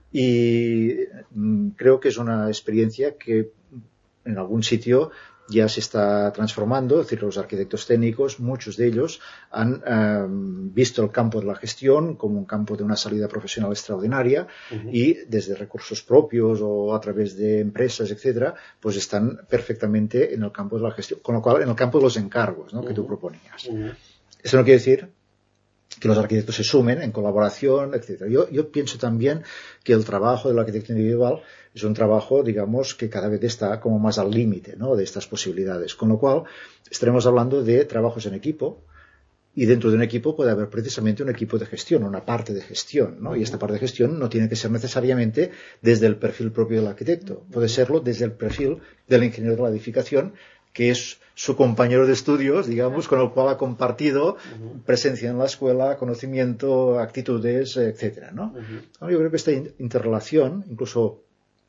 Y creo que es una experiencia que en algún sitio ya se está transformando, es decir, los arquitectos técnicos, muchos de ellos han visto el campo de la gestión como un campo de una salida profesional extraordinaria y desde recursos propios o a través de empresas, etcétera, pues están perfectamente en el campo de la gestión, con lo cual en el campo de los encargos, ¿no? Que tú proponías. Eso no quiere decir que los arquitectos se sumen en colaboración, etcétera. Yo pienso también que el trabajo del arquitecto individual es un trabajo, digamos, que cada vez está como más al límite, ¿no? De estas posibilidades. Con lo cual, estaremos hablando de trabajos en equipo, y dentro de un equipo puede haber precisamente un equipo de gestión, una parte de gestión, ¿no? Y esta parte de gestión no tiene que ser necesariamente desde el perfil propio del arquitecto. Puede serlo desde el perfil del ingeniero de la edificación, que es su compañero de estudios, digamos, con el cual ha compartido presencia en la escuela, conocimiento, actitudes, etcétera, ¿no? Yo creo que esta interrelación, incluso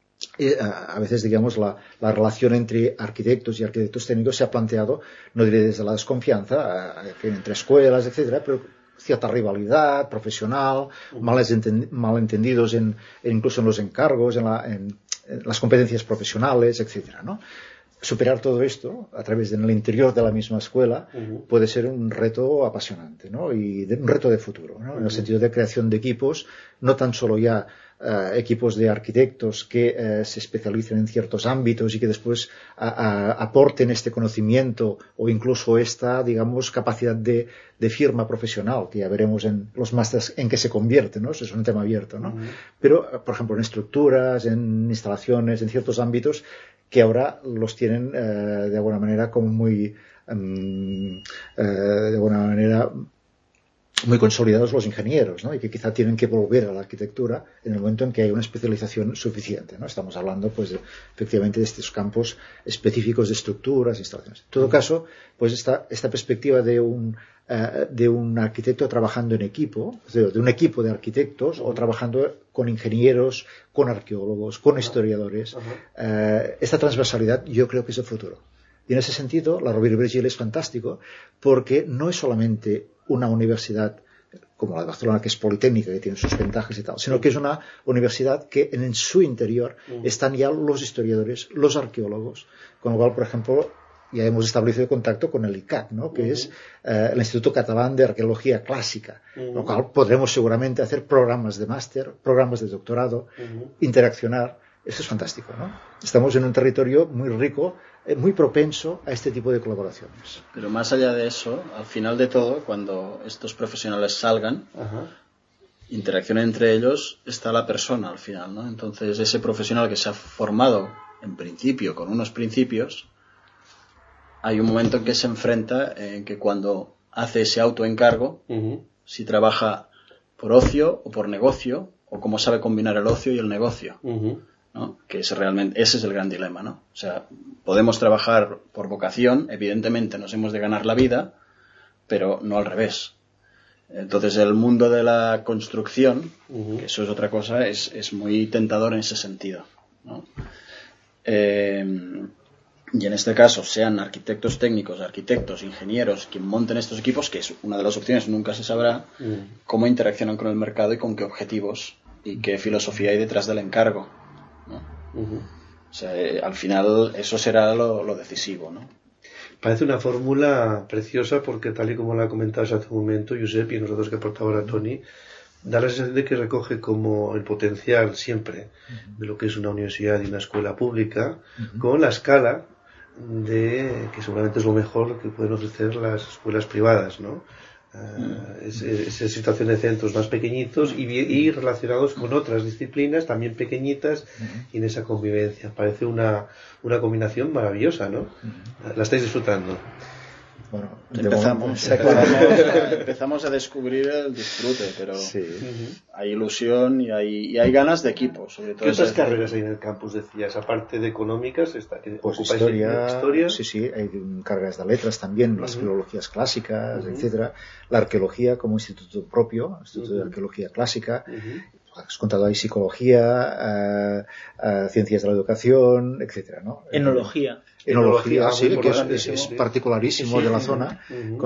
a veces, digamos, la relación entre arquitectos y arquitectos técnicos se ha planteado, no diré desde la desconfianza, entre escuelas, etcétera, pero cierta rivalidad profesional, malentendidos incluso en los encargos, en las competencias profesionales, etcétera, ¿no? Superar todo esto a través en el interior de la misma escuela puede ser un reto apasionante, ¿no? Y un reto de futuro, ¿no? En el sentido de creación de equipos, no tan solo ya equipos de arquitectos que se especialicen en ciertos ámbitos y que después aporten este conocimiento o incluso esta, digamos, capacidad de firma profesional, que ya veremos en los másteres en que se convierte, ¿no? Eso es un tema abierto, ¿no? Pero, por ejemplo, en estructuras, en instalaciones, en ciertos ámbitos que ahora los tienen de alguna manera como muy muy consolidados los ingenieros, ¿no? Y que quizá tienen que volver a la arquitectura en el momento en que hay una especialización suficiente, ¿no? Estamos hablando, pues, efectivamente de estos campos específicos de estructuras, instalaciones. En todo caso, pues esta perspectiva de un arquitecto trabajando en equipo, de un equipo de arquitectos o trabajando con ingenieros, con arqueólogos, con historiadores, esta transversalidad yo creo que es el futuro. Y en ese sentido, la Rovira i Virgili es fantástico porque no es solamente una universidad como la de Barcelona, que es politécnica, que tiene sus ventajas y tal, sino que es una universidad que en su interior están ya los historiadores, los arqueólogos, con lo cual, por ejemplo, ya hemos establecido contacto con el ICAC, ¿no? Que es el Instituto Catalán de Arqueología Clásica, lo cual podremos seguramente hacer programas de máster, programas de doctorado, interaccionar. Eso es fantástico, ¿no? Estamos en un territorio muy rico, muy propenso a este tipo de colaboraciones.
Pero más allá de eso, al final de todo, cuando estos profesionales salgan, interaccionen entre ellos, está la persona al final, ¿no? Entonces, ese profesional que se ha formado, en principio, con unos principios, hay un momento en que se enfrenta en que cuando hace ese autoencargo, si trabaja por ocio o por negocio, o cómo sabe combinar el ocio y el negocio, ¿no? Que ese es el gran dilema, ¿no? O sea, podemos trabajar por vocación, evidentemente nos hemos de ganar la vida, pero no al revés. Entonces el mundo de la construcción, que eso es otra cosa, es muy tentador en ese sentido, ¿no? Y en este caso, sean arquitectos técnicos, arquitectos, ingenieros, quien monten estos equipos, que es una de las opciones, nunca se sabrá cómo interaccionan con el mercado y con qué objetivos y qué filosofía hay detrás del encargo, ¿no? O sea, al final eso será lo decisivo, ¿no?
Parece una fórmula preciosa porque, tal y como la comentabas hace un momento, Josep, y nosotros que aportaba ahora Tony, da la sensación de que recoge como el potencial siempre de lo que es una universidad y una escuela pública, con la escala de que seguramente es lo mejor que pueden ofrecer las escuelas privadas, ¿no? Esa situación de centros más pequeñitos y relacionados con otras disciplinas también pequeñitas y en esa convivencia. Parece una combinación maravillosa, ¿no? ¿La estáis disfrutando?
Bueno, empezamos a descubrir el disfrute, pero hay ilusión y hay ganas de equipo, sobre todo.
¿Qué otras carreras hay en el campus, decías? Aparte de económicas,
pues historia. Sí, hay carreras de letras también, las filologías clásicas, etcétera, la arqueología como instituto propio, Instituto de Arqueología Clásica. Has contado ahí psicología, ciencias de la educación, etcétera, ¿no?
Enología,
sí, que es particularísimo de la zona.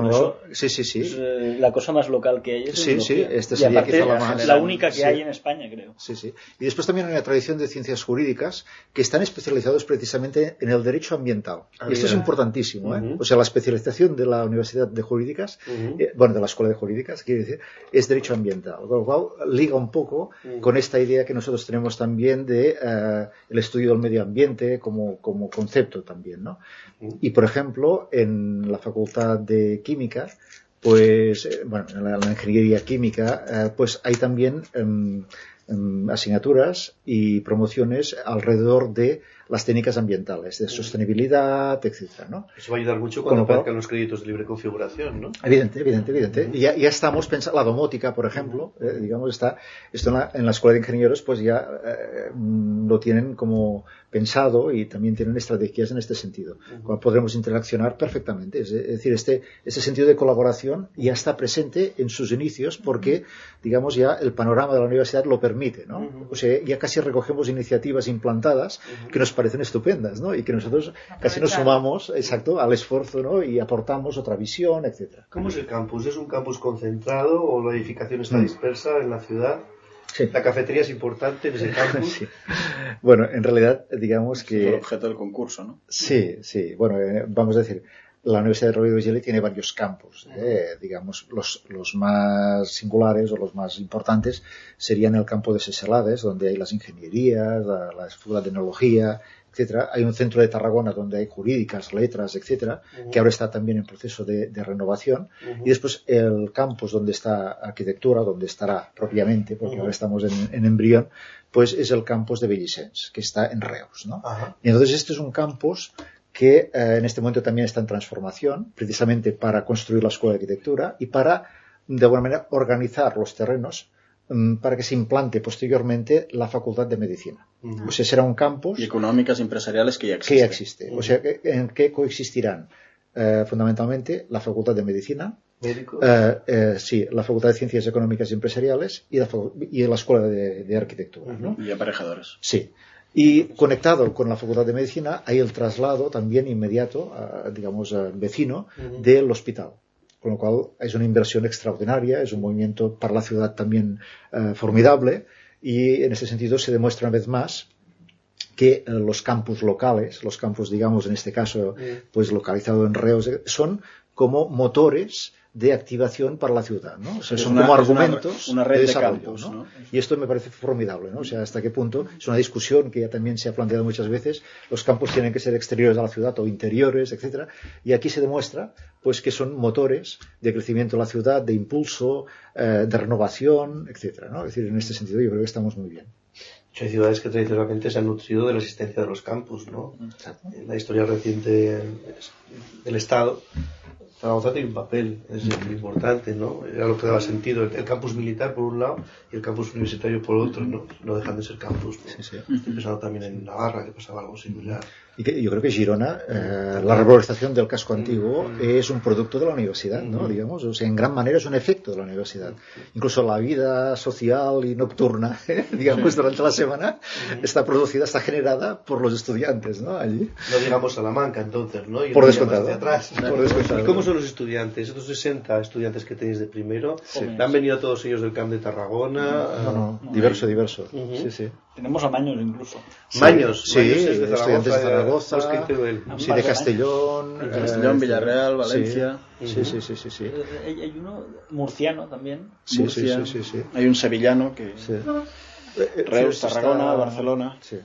Es la cosa más local que hay es
enología. Este sería quizá la más...
la única que hay en España, creo.
Sí. Y después también hay una tradición de ciencias jurídicas que están especializados precisamente en el derecho ambiental. Y esto es importantísimo, O sea, la especialización de la Universidad de Jurídicas, de la Escuela de Jurídicas, quiere decir, es derecho ambiental. Con lo cual, liga un poco con esta idea que nosotros tenemos también de el estudio del medio ambiente como concepto también. ¿No? Y por ejemplo, en la Facultad de Química, pues, en la ingeniería química, pues hay también asignaturas y promociones alrededor de las técnicas ambientales, de sostenibilidad, etcétera, ¿no?
Eso va a ayudar mucho cuando aparezcan los créditos de libre configuración, ¿no?
Evidente. Y ya estamos pensando, la domótica, por ejemplo, esto en la Escuela de Ingenieros, pues ya lo tienen como pensado y también tienen estrategias en este sentido, con lo cual podremos interaccionar perfectamente. Es decir, ese sentido de colaboración ya está presente en sus inicios porque, digamos, ya el panorama de la universidad lo permite, ¿no? O sea, ya casi recogemos iniciativas implantadas que nos parecen estupendas, ¿no? Y que nosotros casi nos sumamos, al esfuerzo, ¿no? Y aportamos otra visión, etcétera.
¿Cómo es el campus? ¿Es un campus concentrado o la edificación está dispersa en la ciudad?
Sí.
¿La cafetería es importante en ese campus?
Sí. Bueno, en realidad, digamos que...
Es el objeto del concurso, ¿no?
Sí. Bueno, vamos a decir, la Universidad de Rovira i Virgili tiene varios campus. Digamos, los más singulares o los más importantes serían el campo de Ses Salades, donde hay las ingenierías, la Escuela de Tecnología, etcétera. Hay un centro de Tarragona donde hay jurídicas, letras, etcétera, que ahora está también en proceso de renovación. Y después el campus donde está arquitectura, donde estará propiamente, porque ahora estamos en embrión, pues es el campus de Bellisens, que está en Reus, ¿no? Y entonces este es un campus que en este momento también está en transformación, precisamente para construir la Escuela de Arquitectura y para, de alguna manera, organizar los terrenos para que se implante posteriormente la Facultad de Medicina. O sea, será un campus...
Y económicas empresariales que ya existe.
O sea, en que coexistirán fundamentalmente la Facultad de Medicina, la Facultad de Ciencias Económicas y Empresariales y la Escuela de Arquitectura, ¿no?
Y aparejadores.
Sí. Y conectado con la Facultad de Medicina hay el traslado también inmediato, digamos, vecino del hospital. Con lo cual es una inversión extraordinaria, es un movimiento para la ciudad también formidable y en ese sentido se demuestra una vez más que los campus locales, los campus, digamos, en este caso, pues localizado en Reus, son como motores de activación para la ciudad, ¿no? O sea, son como argumentos
una red
de desarrollo,
campus, ¿no?
Y esto me parece formidable, ¿no? O sea, hasta qué punto es una discusión que ya también se ha planteado muchas veces. Los campus tienen que ser exteriores a la ciudad o interiores, etcétera. Y aquí se demuestra, pues, que son motores de crecimiento de la ciudad, de impulso, de renovación, etcétera, ¿no? Es decir, en este sentido yo creo que estamos muy bien.
Hay ciudades que tradicionalmente se han nutrido de la existencia de los campus, ¿no? En la historia reciente del Estado, Zaragoza tiene un papel importante, ¿no? Era lo que daba sentido. El campus militar por un lado y el campus universitario por otro, ¿no? No dejan de ser campus, ¿no?
Sí.
Estoy pensando también en Navarra, que pasaba algo similar.
Y que yo creo que Girona, la revalorización del casco antiguo es un producto de la universidad, ¿no? Digamos, o sea, en gran manera es un efecto de la universidad. Incluso la vida social y nocturna, digamos, durante la semana está producida, está generada por los estudiantes, ¿no? Allí.
No digamos Salamanca, entonces, ¿no? Y
por descontado.
Atrás.
Por descontado.
¿Y cómo son los estudiantes? Estos 60 estudiantes que tenéis de primero, ¿han venido todos ellos del Camp de Tarragona?
No, diverso. Sí.
Tenemos a Maños incluso.
Maños,
estudiantes de Zaragoza,
de
Castellón,
Villarreal, Valencia.
Sí.
Hay uno murciano también.
Sí.
Hay un sevillano que... Reus, Tarragona, Barcelona.
Sí.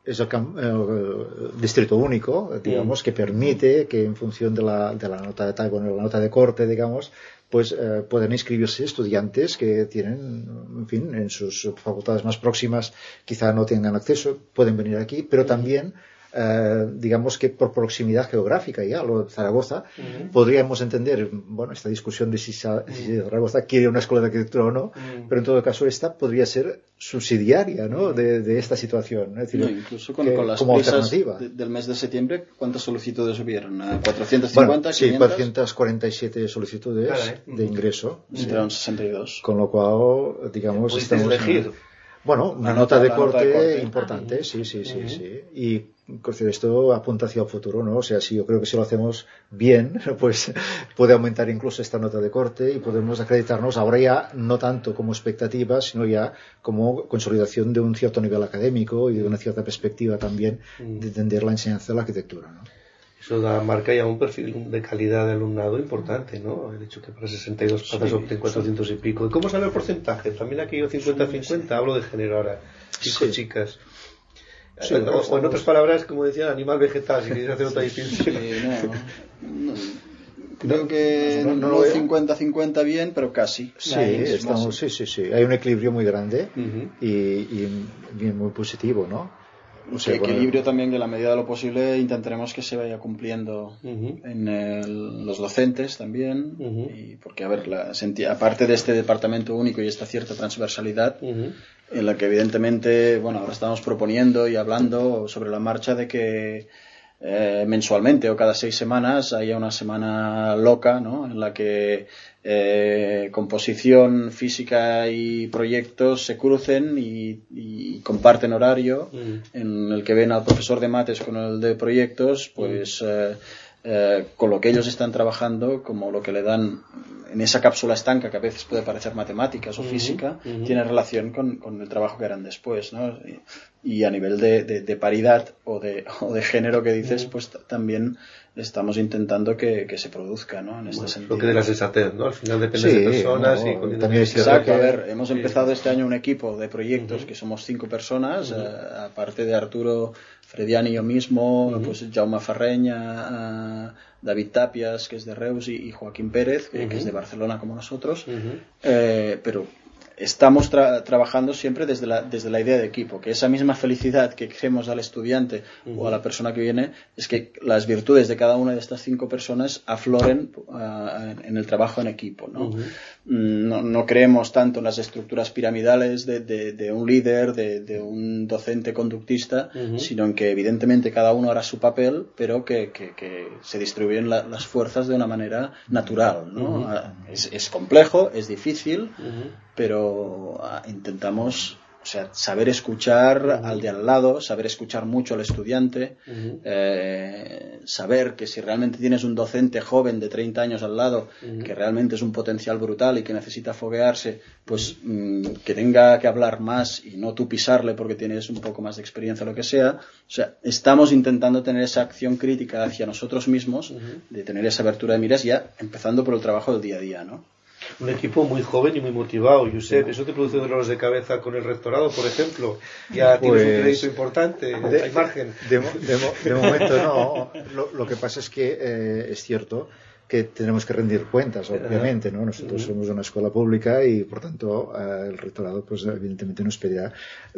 es el distrito único, digamos, que permite que en función de la nota de talla, bueno, la nota de corte, digamos, pues pueden inscribirse estudiantes que tienen, en fin, en sus facultades más próximas quizá no tengan acceso, pueden venir aquí, pero también digamos que por proximidad geográfica ya, lo de Zaragoza, podríamos entender, bueno, esta discusión de si Zaragoza quiere una escuela de arquitectura o no, pero en todo caso esta podría ser subsidiaria, ¿no?, de esta situación. Es decir,
no, incluso con las prisas del mes de septiembre, ¿cuántas solicitudes hubieron? ¿450?
Bueno, sí,
500?
447 solicitudes de ingreso.
Entraron 62.
Con lo cual, digamos,
estamos
elegir. Bueno, una nota de corte importante, sí. Y esto apunta hacia el futuro, ¿no? O sea, yo creo que si lo hacemos bien, pues puede aumentar incluso esta nota de corte y podemos acreditarnos ahora ya no tanto como expectativa, sino ya como consolidación de un cierto nivel académico y de una cierta perspectiva también de entender la enseñanza de la arquitectura, ¿no?
Eso marca ya un perfil de calidad de alumnado importante, ¿no? El hecho que para 62 plazas opten 400 y pico. ¿Y cómo sale el porcentaje? También aquí yo 50-50, hablo de género ahora, chicos, chicas. Sí, o en otras palabras, como decía, animal vegetal, si quieres hacer otra distinción.
Creo que no 50-50 bien, pero casi.
Sí, hay un equilibrio muy grande y bien muy positivo, ¿no?
O sea, equilibrio también que en la medida de lo posible intentaremos que se vaya cumpliendo en los docentes también, y porque a ver, aparte de este departamento único y esta cierta transversalidad en la que evidentemente, bueno, ahora estamos proponiendo y hablando sobre la marcha de que mensualmente o cada 6 semanas haya una semana loca, ¿no?, en la que composición, física y proyectos se crucen y comparten horario, en el que ven al profesor de mates con el de proyectos, pues con lo que ellos están trabajando, como lo que le dan en esa cápsula estanca que a veces puede parecer matemáticas o física, tiene relación con el trabajo que harán después, ¿no? Y a nivel de paridad o de género que dices, pues también estamos intentando que se produzca, ¿no?, en este sentido.
Lo que de la sensatez, ¿no? Al final depende de personas y
también es exacto. A ver, hemos empezado este año un equipo de proyectos que somos 5 personas, aparte de Arturo Frediani y yo mismo, pues Jaume Farreña, David Tapias, que es de Reus, y Joaquín Pérez, que es de Barcelona como nosotros, pero estamos trabajando siempre desde la idea de equipo, que esa misma felicidad que queremos al estudiante o a la persona que viene es que las virtudes de cada una de estas 5 personas afloren en el trabajo en equipo, ¿no? No creemos tanto en las estructuras piramidales de un líder, de un docente conductista, sino en que evidentemente cada uno hará su papel, pero que se distribuyen las fuerzas de una manera natural, ¿no? Es complejo, es difícil, pero intentamos, o sea, saber escuchar al de al lado, saber escuchar mucho al estudiante, saber que si realmente tienes un docente joven de 30 años al lado, que realmente es un potencial brutal y que necesita foguearse, pues que tenga que hablar más y no tú pisarle porque tienes un poco más de experiencia o lo que sea. O sea, estamos intentando tener esa acción crítica hacia nosotros mismos, de tener esa abertura de miras, ya empezando por el trabajo del día a día, ¿no?
Un equipo muy joven y muy motivado, Josep. ¿Eso te produce dolores de cabeza con el rectorado, por ejemplo? Ya tienes un crédito importante, hay margen.
De momento no. Lo que pasa es que es cierto que tenemos que rendir cuentas, obviamente, ¿no? Nosotros somos una escuela pública y, por tanto, el rectorado, pues, evidentemente nos pedirá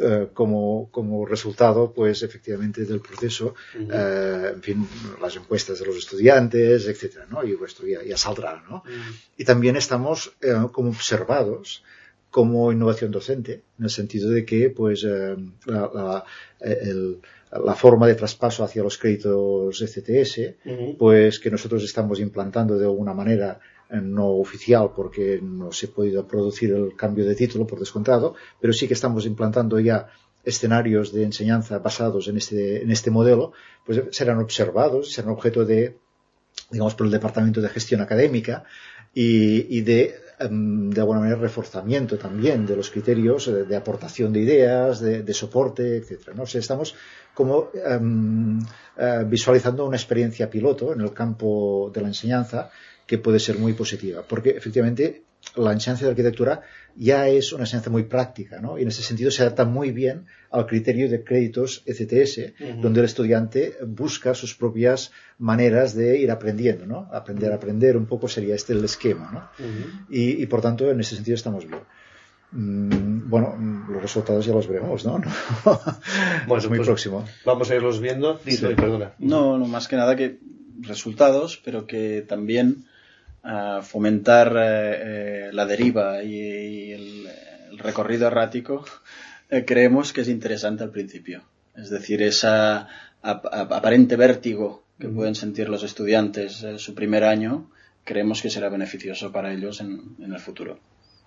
como resultado, pues, efectivamente, del proceso, en fin, las encuestas de los estudiantes, etcétera, ¿no? Y esto ya saldrá, ¿no? Y también estamos como observados como innovación docente, en el sentido de que, pues, la forma de traspaso hacia los créditos ECTS, pues que nosotros estamos implantando de alguna manera no oficial porque no se ha podido producir el cambio de título por descontado, pero sí que estamos implantando ya escenarios de enseñanza basados en este modelo, pues serán observados, serán objeto de, digamos, por el Departamento de Gestión Académica y de alguna manera reforzamiento también de los criterios de aportación de ideas, de soporte, etcétera, ¿no? O sea, estamos como visualizando una experiencia piloto en el campo de la enseñanza que puede ser muy positiva, porque efectivamente la enseñanza de arquitectura ya es una enseñanza muy práctica, ¿no? Y en ese sentido se adapta muy bien al criterio de créditos ECTS, donde el estudiante busca sus propias maneras de ir aprendiendo, ¿no? Aprender un poco sería este el esquema, ¿no? Y por tanto, en ese sentido estamos bien. Bueno, los resultados ya los veremos, ¿no?
Bueno,
es muy próximo.
Vamos a irlos viendo. Sí. Perdona.
No, más que nada que resultados, pero que también fomentar la deriva y el recorrido errático creemos que es interesante al principio. Es decir, ese aparente vértigo que pueden sentir los estudiantes su primer año, creemos que será beneficioso para ellos en el futuro.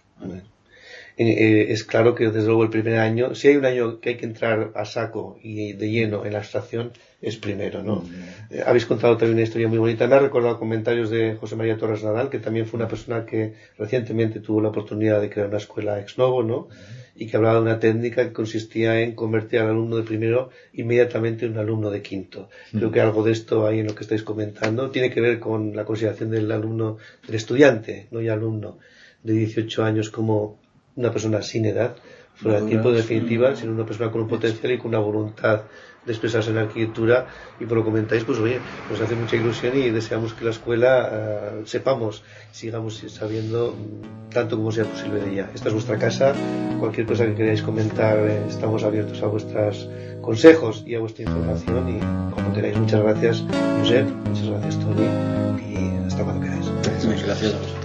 Es claro que desde luego el primer año, si hay un año que hay que entrar a saco y de lleno en la abstracción, es primero, ¿no? Habéis contado también una historia muy bonita. Me ha recordado comentarios de José María Torres Nadal, que también fue una persona que recientemente tuvo la oportunidad de crear una escuela ex novo, ¿no? Y que hablaba de una técnica que consistía en convertir al alumno de primero inmediatamente en un alumno de quinto. Creo que algo de esto ahí en lo que estáis comentando tiene que ver con la consideración del alumno, del estudiante, no ya alumno de 18 años como una persona sin edad, fuera de tiempo, en definitiva, sino una persona con un potencial y con una voluntad de expresarse en la arquitectura. Y por lo comentáis, pues oye, nos hace mucha ilusión y deseamos que la escuela sigamos sabiendo tanto como sea posible de ella. Esta es vuestra casa, cualquier cosa que queráis comentar, estamos abiertos a vuestros consejos y a vuestra información, y como queráis. Muchas gracias, Josep, muchas gracias, Toni, y hasta cuando queráis.
Muchas gracias a vosotros.